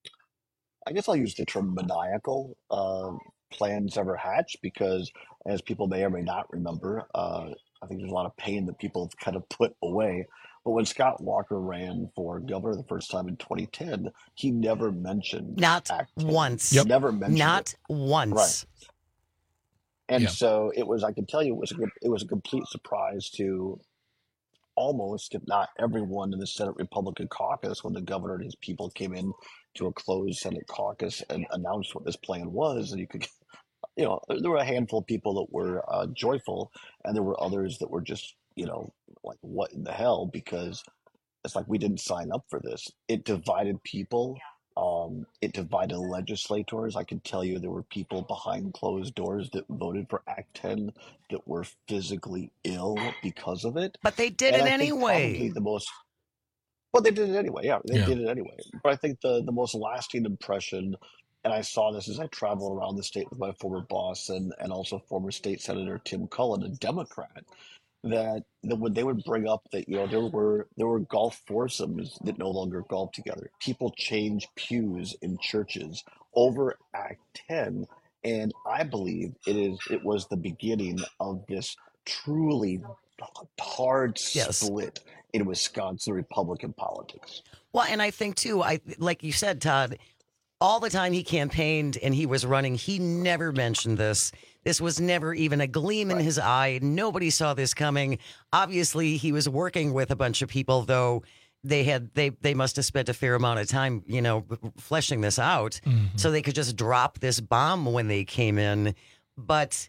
I guess I'll use the term maniacal uh, plans ever hatched because, as people may or may not remember, uh, I think there's a lot of pain that people have kind of put away. But when Scott Walker ran for governor the first time in twenty ten, he never mentioned Not Act ten. once. He Never mentioned Not it. once. Right. And Yeah. so it was, I can tell you, it was a, it was a complete surprise to almost, if not everyone in the Senate Republican caucus, when the governor and his people came in to a closed Senate caucus and announced what this plan was, and you could, you know, there were a handful of people that were uh, joyful, and there were others that were just, you know, like, what in the hell? Because it's like, we didn't sign up for this. It divided people. Um, it divided legislators. I can tell you there were people behind closed doors that voted for Act ten that were physically ill because of it. But they did And it I think anyway. probably the most, well, they did it anyway. Yeah, they Yeah. did it anyway. But I think the, the most lasting impression, and I saw this as I traveled around the state with my former boss and, and also former state senator Tim Cullen, a Democrat, that, that when they would bring up that, you know, there were there were golf foursomes that no longer golf together. People change pews in churches over Act ten, and I believe it is it was the beginning of this truly hard Yes. split in Wisconsin Republican politics. Well, and I think too, I like you said, Todd, all the time he campaigned and he was running, he never mentioned this. This was never even a gleam in his eye. Nobody saw this coming. Obviously, he was working with a bunch of people, though they had they they must have spent a fair amount of time, you know, fleshing this out, Mm-hmm. so they could just drop this bomb when they came in. But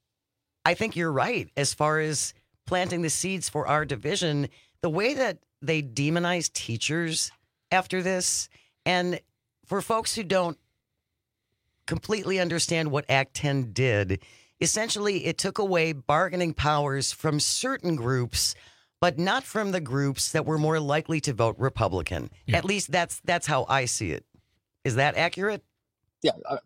I think you're right as far as planting the seeds for our division. The way that they demonize teachers after this, and for folks who don't completely understand what Act ten did, essentially it took away bargaining powers from certain groups, but not from the groups that were more likely to vote Republican. Yeah. At least that's that's how I see it. Is that accurate? Yeah, I,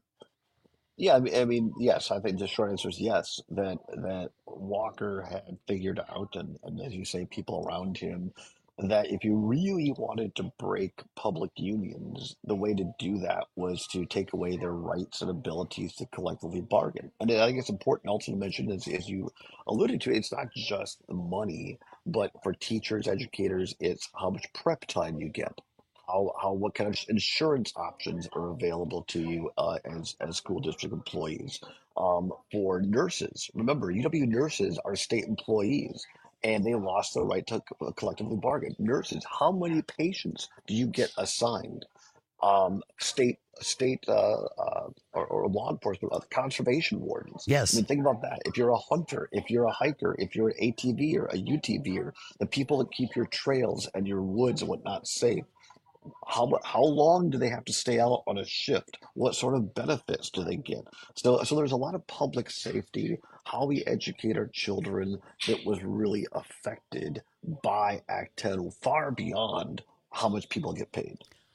yeah. I mean, I mean, yes. I think the short answer is yes. That that Walker had figured out, and, and as you say, people around him, that if you really wanted to break public unions, the way to do that was to take away their rights and abilities to collectively bargain. And I think it's important also to mention, as, as you alluded to, it's not just the money, but for teachers, educators, it's how much prep time you get. How, how what kind of insurance options are available to you uh, as as school district employees. Um, for nurses, remember, U W nurses are state employees, and they lost their right to co- collectively bargain. Nurses, how many patients do you get assigned? Um, state state uh, uh, or, or law enforcement, uh, conservation wardens. Yes. I mean, think about that. If you're a hunter, if you're a hiker, if you're an A T V or a U T V er, the people that keep your trails and your woods and whatnot safe, how mu- how long do they have to stay out on a shift? What sort of benefits do they get? So so there's a lot of public safety, how we educate our children, that was really affected by Act ten, far beyond how much people get paid.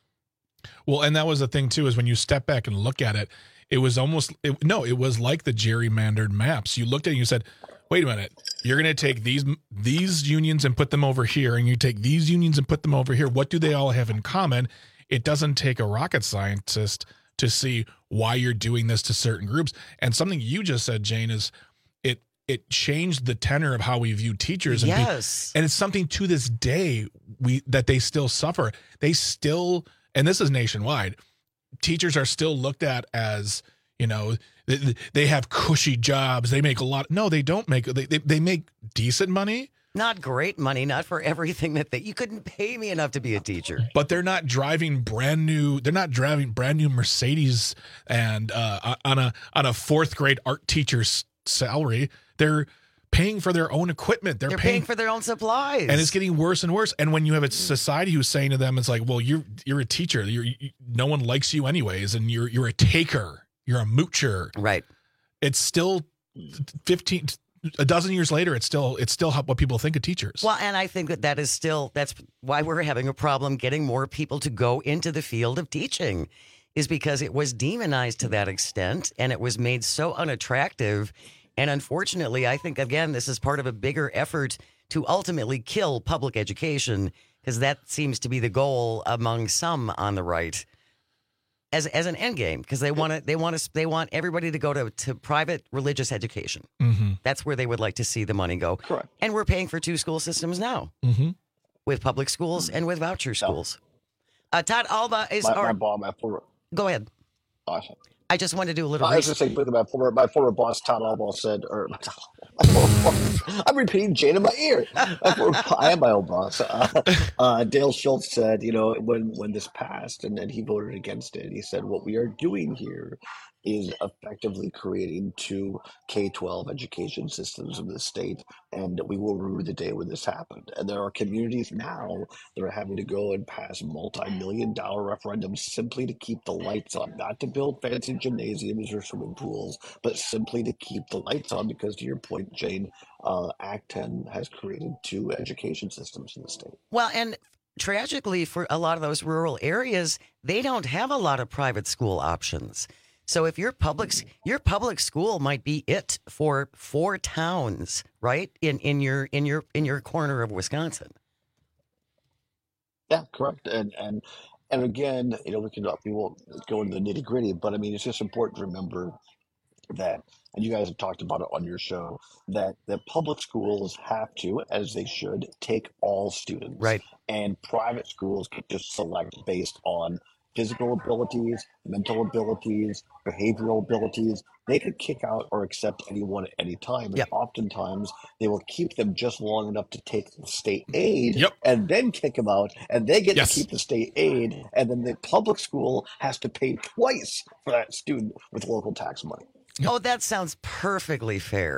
Well, and that was the thing too, is when you step back and look at it, it was almost it, no, it was like the gerrymandered maps. You looked at it and you said, wait a minute, you're going to take these these unions and put them over here, and you take these unions and put them over here. What do they all have in common? It doesn't take a rocket scientist to see why you're doing this to certain groups. And something you just said, Jane, is it it changed the tenor of how we view teachers. And, Yes. be, and it's something to this day we that they still suffer. They still, and this is nationwide, teachers are still looked at as, you know, they, they have cushy jobs. They make a lot. No, they don't make. They they, they make decent money, Not great money, not for everything that they, you couldn't pay me enough to be a teacher. but they're not driving brand new. They're not driving brand new Mercedes and uh, on a on a fourth grade art teacher's salary. They're paying for their own equipment. They're, They're paying for their own supplies. and it's getting worse and worse. And when you have a society who's saying to them, it's like, well, you're you're a teacher. You're, you, no one likes you anyways, and you're you're a taker. You're a moocher. Right. It's still fifteen, a dozen years later. It's still it's still how, what people think of teachers. Well, and I think that that is still, that's why we're having a problem getting more people to go into the field of teaching, is because it was demonized to that extent and it was made so unattractive. And unfortunately, I think, again, this is part of a bigger effort to ultimately kill public education, because that seems to be the goal among some on the right as as an end game, because they want to they want to they want everybody to go to, to private religious education. Mm-hmm. That's where they would like to see the money go. Correct. And we're paying for two school systems now, Mm-hmm. with public schools and with voucher schools. Uh, Todd Alba is My, our. my bomb, my former, Go ahead. awesome. I just wanted to do a little I was research. just saying, my former, my former boss, Todd Albaugh, said, or my former boss, I'm repeating Jane in my ear. My former, I am my own boss. Uh, uh, Dale Schultz said, you know, when, when this passed and then he voted against it, he said, what we are doing here is effectively creating two K twelve education systems in the state, and we will rue the day when this happened. And there are communities now that are having to go and pass multi-million dollar referendums simply to keep the lights on, not to build fancy gymnasiums or swimming pools, but simply to keep the lights on because, to your point, Jane, uh, Act ten has created two education systems in the state. Well, and tragically for a lot of those rural areas, they don't have a lot of private school options. So if your public your public school might be it for four towns, right? In in your in your in your corner of Wisconsin. Yeah, correct. And and and again, you know, we can we won't go into the nitty gritty, but I mean, it's just important to remember that, and you guys have talked about it on your show, that that public schools have to, as they should, take all students. Right. And private schools can just select based on physical abilities, mental abilities, behavioral abilities. They could kick out or accept anyone at any time. And Yep. oftentimes they will keep them just long enough to take the state aid Yep. and then kick them out, and they get Yes. to keep the state aid, and then the public school has to pay twice for that student with local tax money. Oh, that sounds perfectly fair.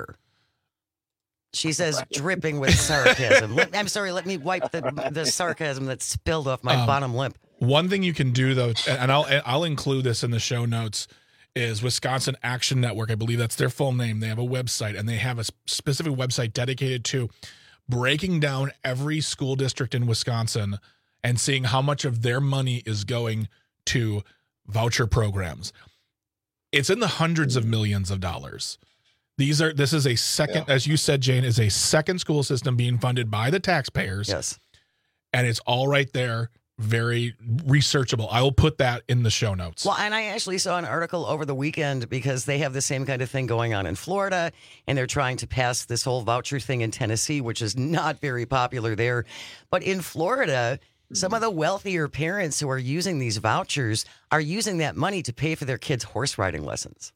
She says, dripping with sarcasm. Let- I'm sorry, let me wipe the, the sarcasm that spilled off my Um, bottom lip. One thing you can do though, and I'll I'll include this in the show notes, is Wisconsin Action Network. I believe that's their full name. They have a website, and they have a specific website dedicated to breaking down every school district in Wisconsin and seeing how much of their money is going to voucher programs. It's in the hundreds of millions of dollars. These are this is a second, Yeah. as you said, Jane, is a second school system being funded by the taxpayers. Yes. And it's all right there, very researchable. I will put that in the show notes. Well, and I actually saw an article over the weekend because they have the same kind of thing going on in Florida, and they're trying to pass this whole voucher thing in Tennessee, which is not very popular there. But in Florida, some of the wealthier parents who are using these vouchers are using that money to pay for their kids' horse riding lessons.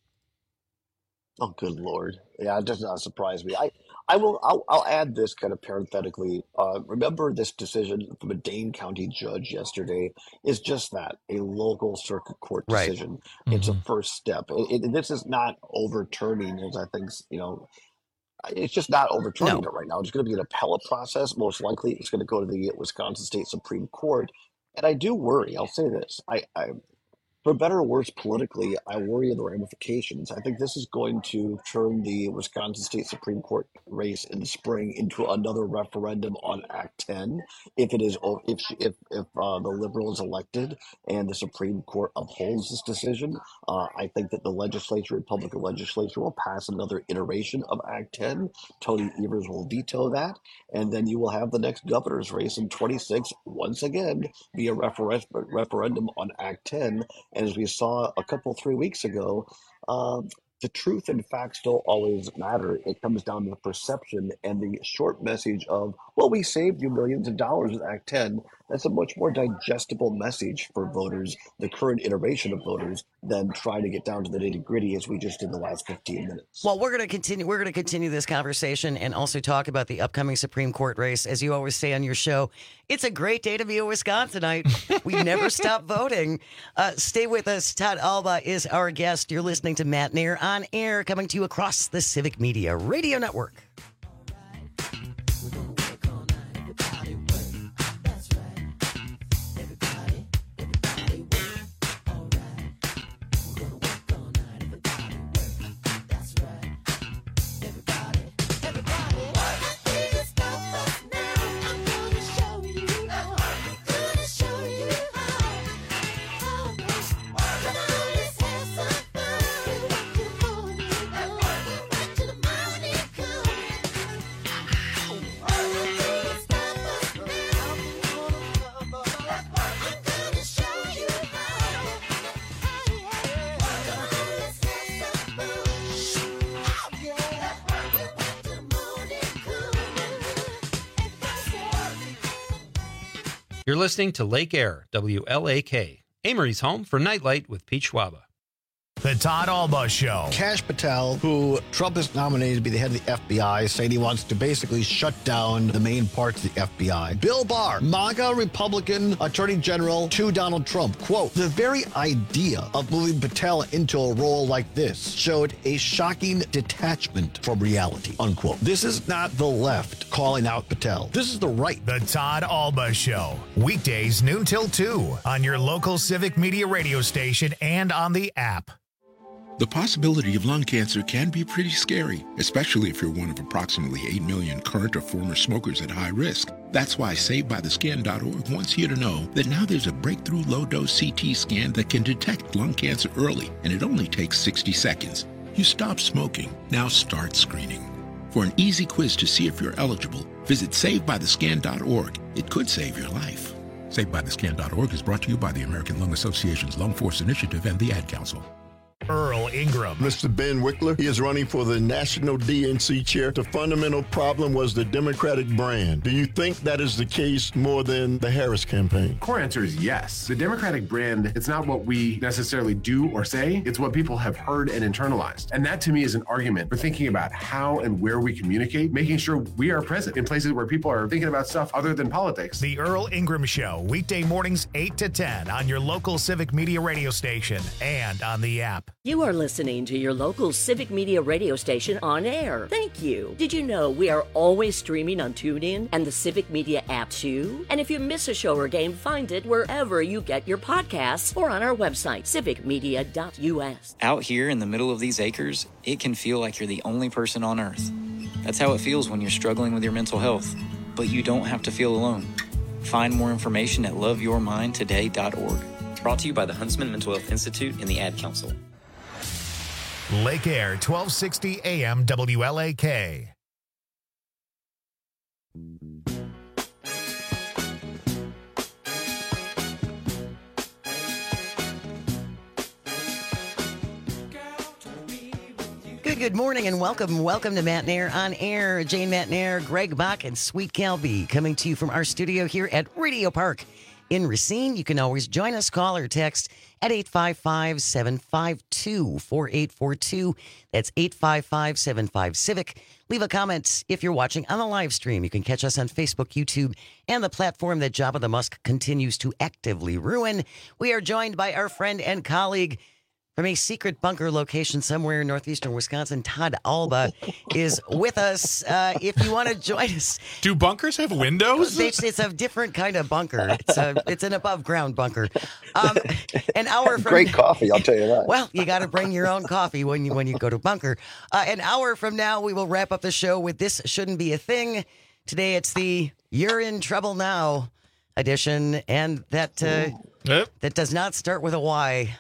Oh, good Lord. Yeah, it does not surprise me. I, I will, I'll, I'll add this kind of parenthetically. Uh, remember this decision from a Dane County judge yesterday is just that, a local circuit court Right. decision. It's a first step. It, it, this is not overturning, as I think, you know, it's just not overturning No. it right now. It's going to be an appellate process. Most likely it's going to go to the Wisconsin State Supreme Court. And I do worry, I'll say this, I, I for better or worse politically, I worry of the ramifications. I think this is going to turn the Wisconsin State Supreme Court race in the spring into another referendum on Act ten. If it is, if if if uh, the Liberal is elected and the Supreme Court upholds this decision, uh, I think that the legislature, Republican legislature, will pass another iteration of Act ten. Tony Evers will veto that, and then you will have the next governor's race in twenty-six once again be a refer- referendum on Act ten. And as we saw a couple, three weeks ago, um, the truth and facts don't always matter. It comes down to the perception and the short message of, well, we saved you millions of dollars with Act ten. That's a much more digestible message for voters, the current iteration of voters, than trying to get down to the nitty gritty as we just did the last fifteen minutes. Well, we're going to continue. We're going to continue this conversation and also talk about the upcoming Supreme Court race. As you always say on your show, it's a great day to be a Wisconsinite. We never stop voting. Uh, stay with us. Todd Albaugh is our guest. You're listening to Matt Nair on air, coming to you across the Civic Media Radio Network. You're listening to Lake Air, W L A K, Amory's home for Nightlight with Pete Schwaba. The Todd Alba Show. Kash Patel, who Trump has nominated to be the head of the F B I, saying he wants to basically shut down the main parts of the F B I. Bill Barr, MAGA Republican Attorney General to Donald Trump. Quote, the very idea of moving Patel into a role like this showed a shocking detachment from reality, unquote. This is not the left calling out Patel. This is the right. The Todd Alba Show. Weekdays noon till two on your local Civic Media radio station and on the app. The possibility of lung cancer can be pretty scary, especially if you're one of approximately eight million current or former smokers at high risk. That's why Saved By The Scan dot org wants you to know that now there's a breakthrough low-dose C T scan that can detect lung cancer early, and it only takes sixty seconds. You stop smoking, now start screening. For an easy quiz to see if you're eligible, visit Saved By The Scan dot org. It could save your life. Saved By The Scan dot org is brought to you by the American Lung Association's Lung Force Initiative and the Ad Council. Earl Ingram. Mister Ben Wickler, he is running for the national D N C chair. The fundamental problem was the Democratic brand. Do you think that is the case more than the Harris campaign? Core answer is yes. The Democratic brand, it's not what we necessarily do or say, it's what people have heard and internalized. And that to me is an argument for thinking about how and where we communicate, making sure we are present in places where people are thinking about stuff other than politics. The Earl Ingram Show, weekday mornings eight to ten on your local Civic Media radio station and on the app. You are listening to your local Civic Media radio station on air. Thank you. Did you know we are always streaming on TuneIn and the Civic Media app too? And if you miss a show or game, find it wherever you get your podcasts or on our website, civic media dot u s. Out here in the middle of these acres, it can feel like you're the only person on earth. That's how it feels when you're struggling with your mental health. But you don't have to feel alone. Find more information at love your mind today dot org. Brought to you by the Huntsman Mental Health Institute and the Ad Council. Lake Air, twelve sixty A M W L A K. Good, good morning and welcome. Welcome to Matt Nair on Air. Jane Matt Nair, Greg Bach, and Sweet Calby coming to you from our studio here at Radio Park in Racine. You can always join us, call or text at eight five five, seven five two, four eight four two. That's eight five five, seven five, CIVIC. Leave a comment if you're watching on the live stream. You can catch us on Facebook, YouTube, and the platform that Jabba the Musk continues to actively ruin. We are joined by our friend and colleague from a secret bunker location somewhere in northeastern Wisconsin. Todd Alba is with us. Uh, if you want to join us. Do bunkers have windows? It's, it's a different kind of bunker. It's a it's an above ground bunker. Um, an hour from Great coffee, I'll tell you that. Well, you got to bring your own coffee when you when you go to bunker. Uh, an hour from now, we will wrap up the show with This Shouldn't Be a Thing. Today, it's the You're in Trouble Now edition, and that uh, yep. that does not start with a Y.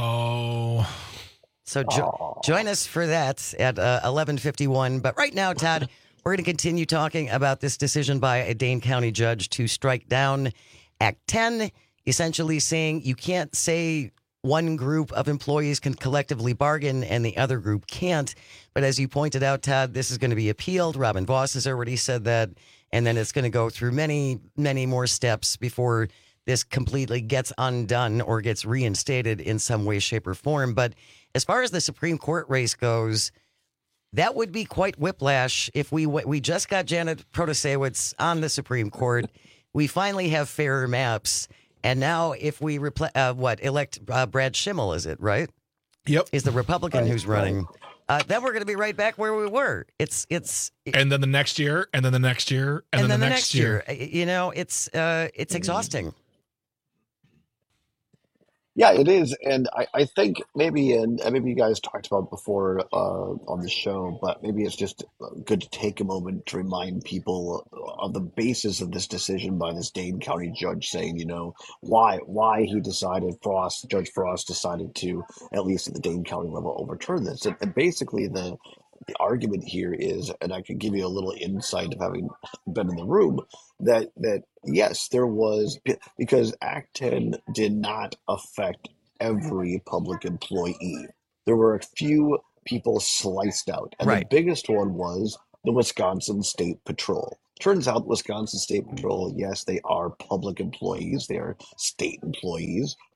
Oh. So jo- join us for that at uh, eleven fifty-one. But right now, Todd, we're going to continue talking about this decision by a Dane County judge to strike down Act ten, essentially saying you can't say one group of employees can collectively bargain and the other group can't. But as you pointed out, Todd, this is going to be appealed. Robin Voss has already said that. And then it's going to go through many, many more steps before this completely gets undone or gets reinstated in some way, shape, or form. But as far as the Supreme Court race goes, that would be quite whiplash if we we just got Janet Protasiewicz on the Supreme Court. We finally have fairer maps. And now if we repl- uh, what elect uh, Brad Schimmel, is it, right? Yep. Is the Republican who's running. Uh, then we're going to be right back where we were. It's it's, it, and then the next year, and then the next year, and, and then, then the next, next year. year. You know, it's uh, it's exhausting. Yeah, it is, and I, I think maybe, and maybe you guys talked about it before uh, on the show, but maybe it's just good to take a moment to remind people of the basis of this decision by this Dane County judge, saying, you know, why why he decided, Frost, Judge Frost decided to, at least at the Dane County level, overturn this. And, and basically the the argument here is, and I can give you a little insight of having been in the room, that that yes, there was, because Act ten did not affect every public employee. There were a few people sliced out, and right. the biggest one was the Wisconsin State Patrol. Turns out Wisconsin State Patrol, yes, they are public employees, they are state employees,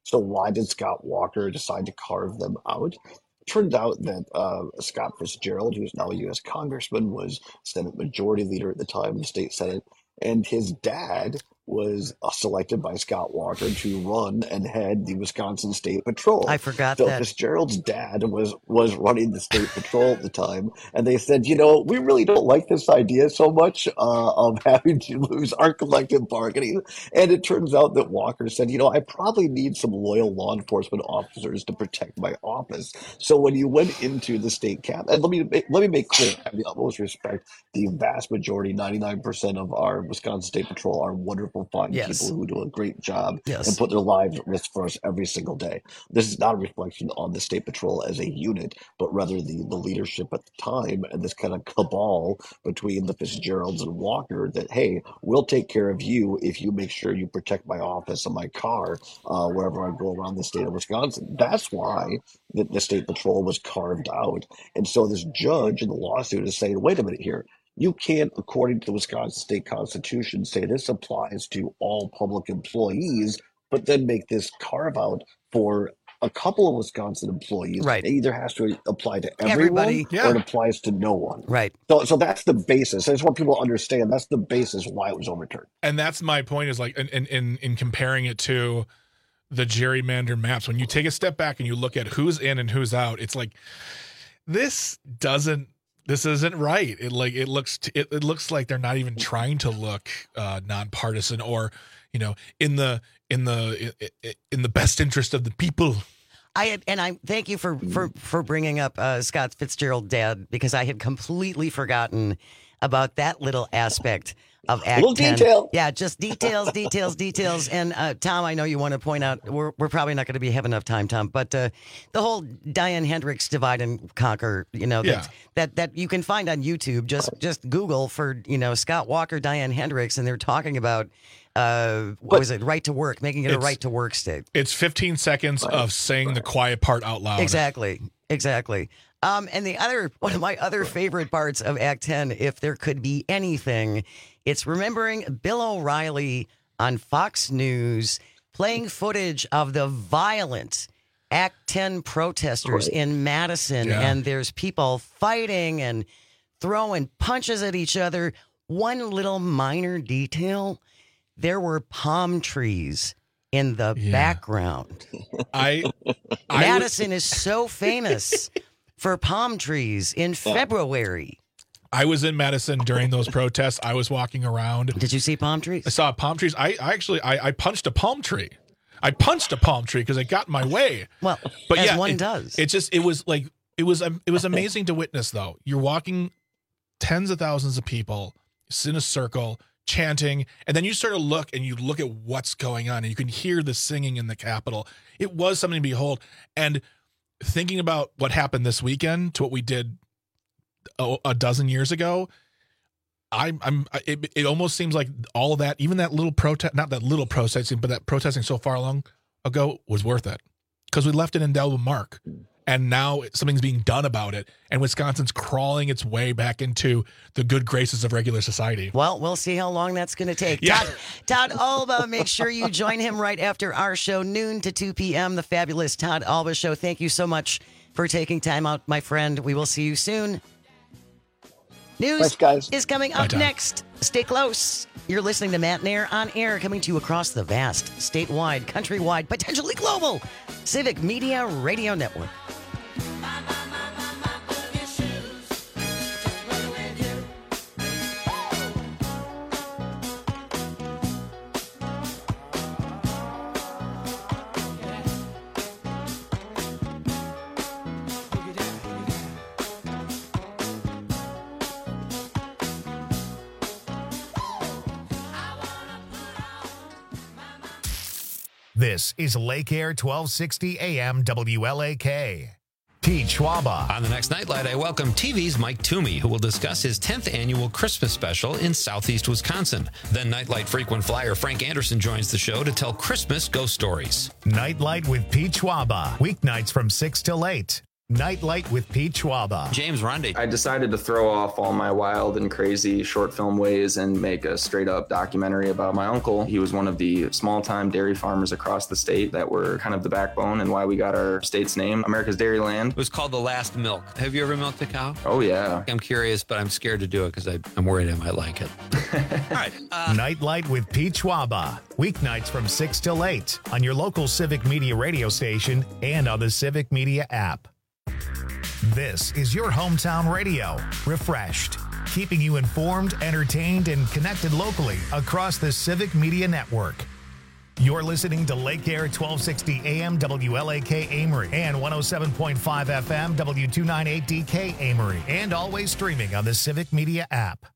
So why did Scott Walker decide to carve them out? Turned out that uh, Scott Fitzgerald, who's now a U S congressman, was Senate Majority Leader at the time in the state Senate, and his dad was uh, selected by Scott Walker to run and head the Wisconsin State Patrol. I forgot so that. Fitzgerald's dad was was running the state patrol at the time, and they said, you know, we really don't like this idea so much uh, of having to lose our collective bargaining. And it turns out that Walker said, you know, I probably need some loyal law enforcement officers to protect my office. So when you went into the state cap, and let me make, let me make clear, I have the utmost respect, the vast majority, ninety-nine percent of our Wisconsin State Patrol are wonderful, fine Yes. people who do a great job Yes. and put their lives at risk for us every single day. This is not a reflection on the State Patrol as a unit, but rather the, the leadership at the time and this kind of cabal between the Fitzgeralds and Walker that, hey, we'll take care of you if you make sure you protect my office and my car uh, wherever I go around the state of Wisconsin. That's why the, the State Patrol was carved out. And so this judge in the lawsuit is saying, wait a minute here. You can't, according to the Wisconsin State Constitution, say this applies to all public employees, but then make this carve out for a couple of Wisconsin employees. Right. It either has to apply to everyone Everybody. Yeah. or it applies to no one. Right. So, so that's the basis. I just want people to understand that's the basis why it was overturned. And that's my point is like in, in, in, in comparing it to the gerrymander maps, when you take a step back and you look at who's in and who's out, it's like, this doesn't, this isn't right. It like, it looks, t- it, it looks like they're not even trying to look uh, nonpartisan or, you know, in the, in the, in, in the best interest of the people. I had, and I thank you for for for bringing up uh, Scott Fitzgerald, Dad, because I had completely forgotten about that little aspect of Act Little ten. detail. Yeah, just details, details, details. And uh, Tom, I know you want to point out we're we're probably not going to be have enough time, Tom, but uh, the whole Diane Hendricks divide and conquer, you know, that, Yeah. that that you can find on YouTube. Just just Google for you know Scott Walker, Diane Hendricks, and they're talking about. Uh, what was it? Right to work, making it a It's- right to work state. It's fifteen seconds of saying the quiet part out loud. Exactly. Exactly. Um, and the other one of my other favorite parts of Act ten, if there could be anything, it's remembering Bill O'Reilly on Fox News playing footage of the violent Act ten protesters in Madison, Yeah. and there's people fighting and throwing punches at each other. One little minor detail. There were palm trees in the background. I, I Madison is so famous for palm trees in February. I was in Madison during those protests. I was walking around. Did you see palm trees? I saw palm trees. I, I actually I, I punched a palm tree. I punched a palm tree because it got in my way. Well, but as yeah, one it, does. It just it was like it was um, it was amazing to witness though. You're walking tens of thousands of people in a circle chanting, and then you sort of look and you look at what's going on and you can hear the singing in the Capitol. It was something to behold. And thinking about what happened this weekend to what we did a, a dozen years ago, I'm, I'm, it, it almost seems like all of that, even that little protest, not that little protesting, but that protesting so far long ago was worth it because we left an indelible mark. And now something's being done about it. And Wisconsin's crawling its way back into the good graces of regular society. Well, we'll see how long that's going to take. Yeah. Todd, Todd Alba, make sure you join him right after our show, noon to two p.m., the fabulous Todd Alba Show. Thank you so much for taking time out, my friend. We will see you soon. News Thanks, guys. is coming Bye, up Todd. next. Stay close. You're listening to Matt Nair on air, coming to you across the vast, statewide, countrywide, potentially global Civic Media Radio Network. This is Lake Air twelve sixty A M W L A K. Pete Schwaba. On the next Nightlight, I welcome T V's Mike Toomey, who will discuss his tenth annual Christmas special in Southeast Wisconsin. Then Nightlight frequent flyer Frank Anderson joins the show to tell Christmas ghost stories. Nightlight with Pete Schwaba. Weeknights from six till eight. Nightlight with Pete Schwaba. James Runde. I decided to throw off all my wild and crazy short film ways and make a straight up documentary about my uncle. He was one of the small time dairy farmers across the state that were kind of the backbone and why we got our state's name, America's Dairyland. It was called The Last Milk. Have you ever milked a cow? Oh, yeah. I'm curious, but I'm scared to do it because I'm worried I might like it. All right. Uh, Nightlight with Pete Schwaba. Weeknights from six till eight on your local Civic Media radio station and on the Civic Media app. This is your hometown radio, refreshed, keeping you informed, entertained, and connected locally across the Civic Media Network. You're listening to Lake Air twelve sixty A M W L A K Amory and one oh seven point five F M W two ninety-eight D K Amory, and always streaming on the Civic Media app.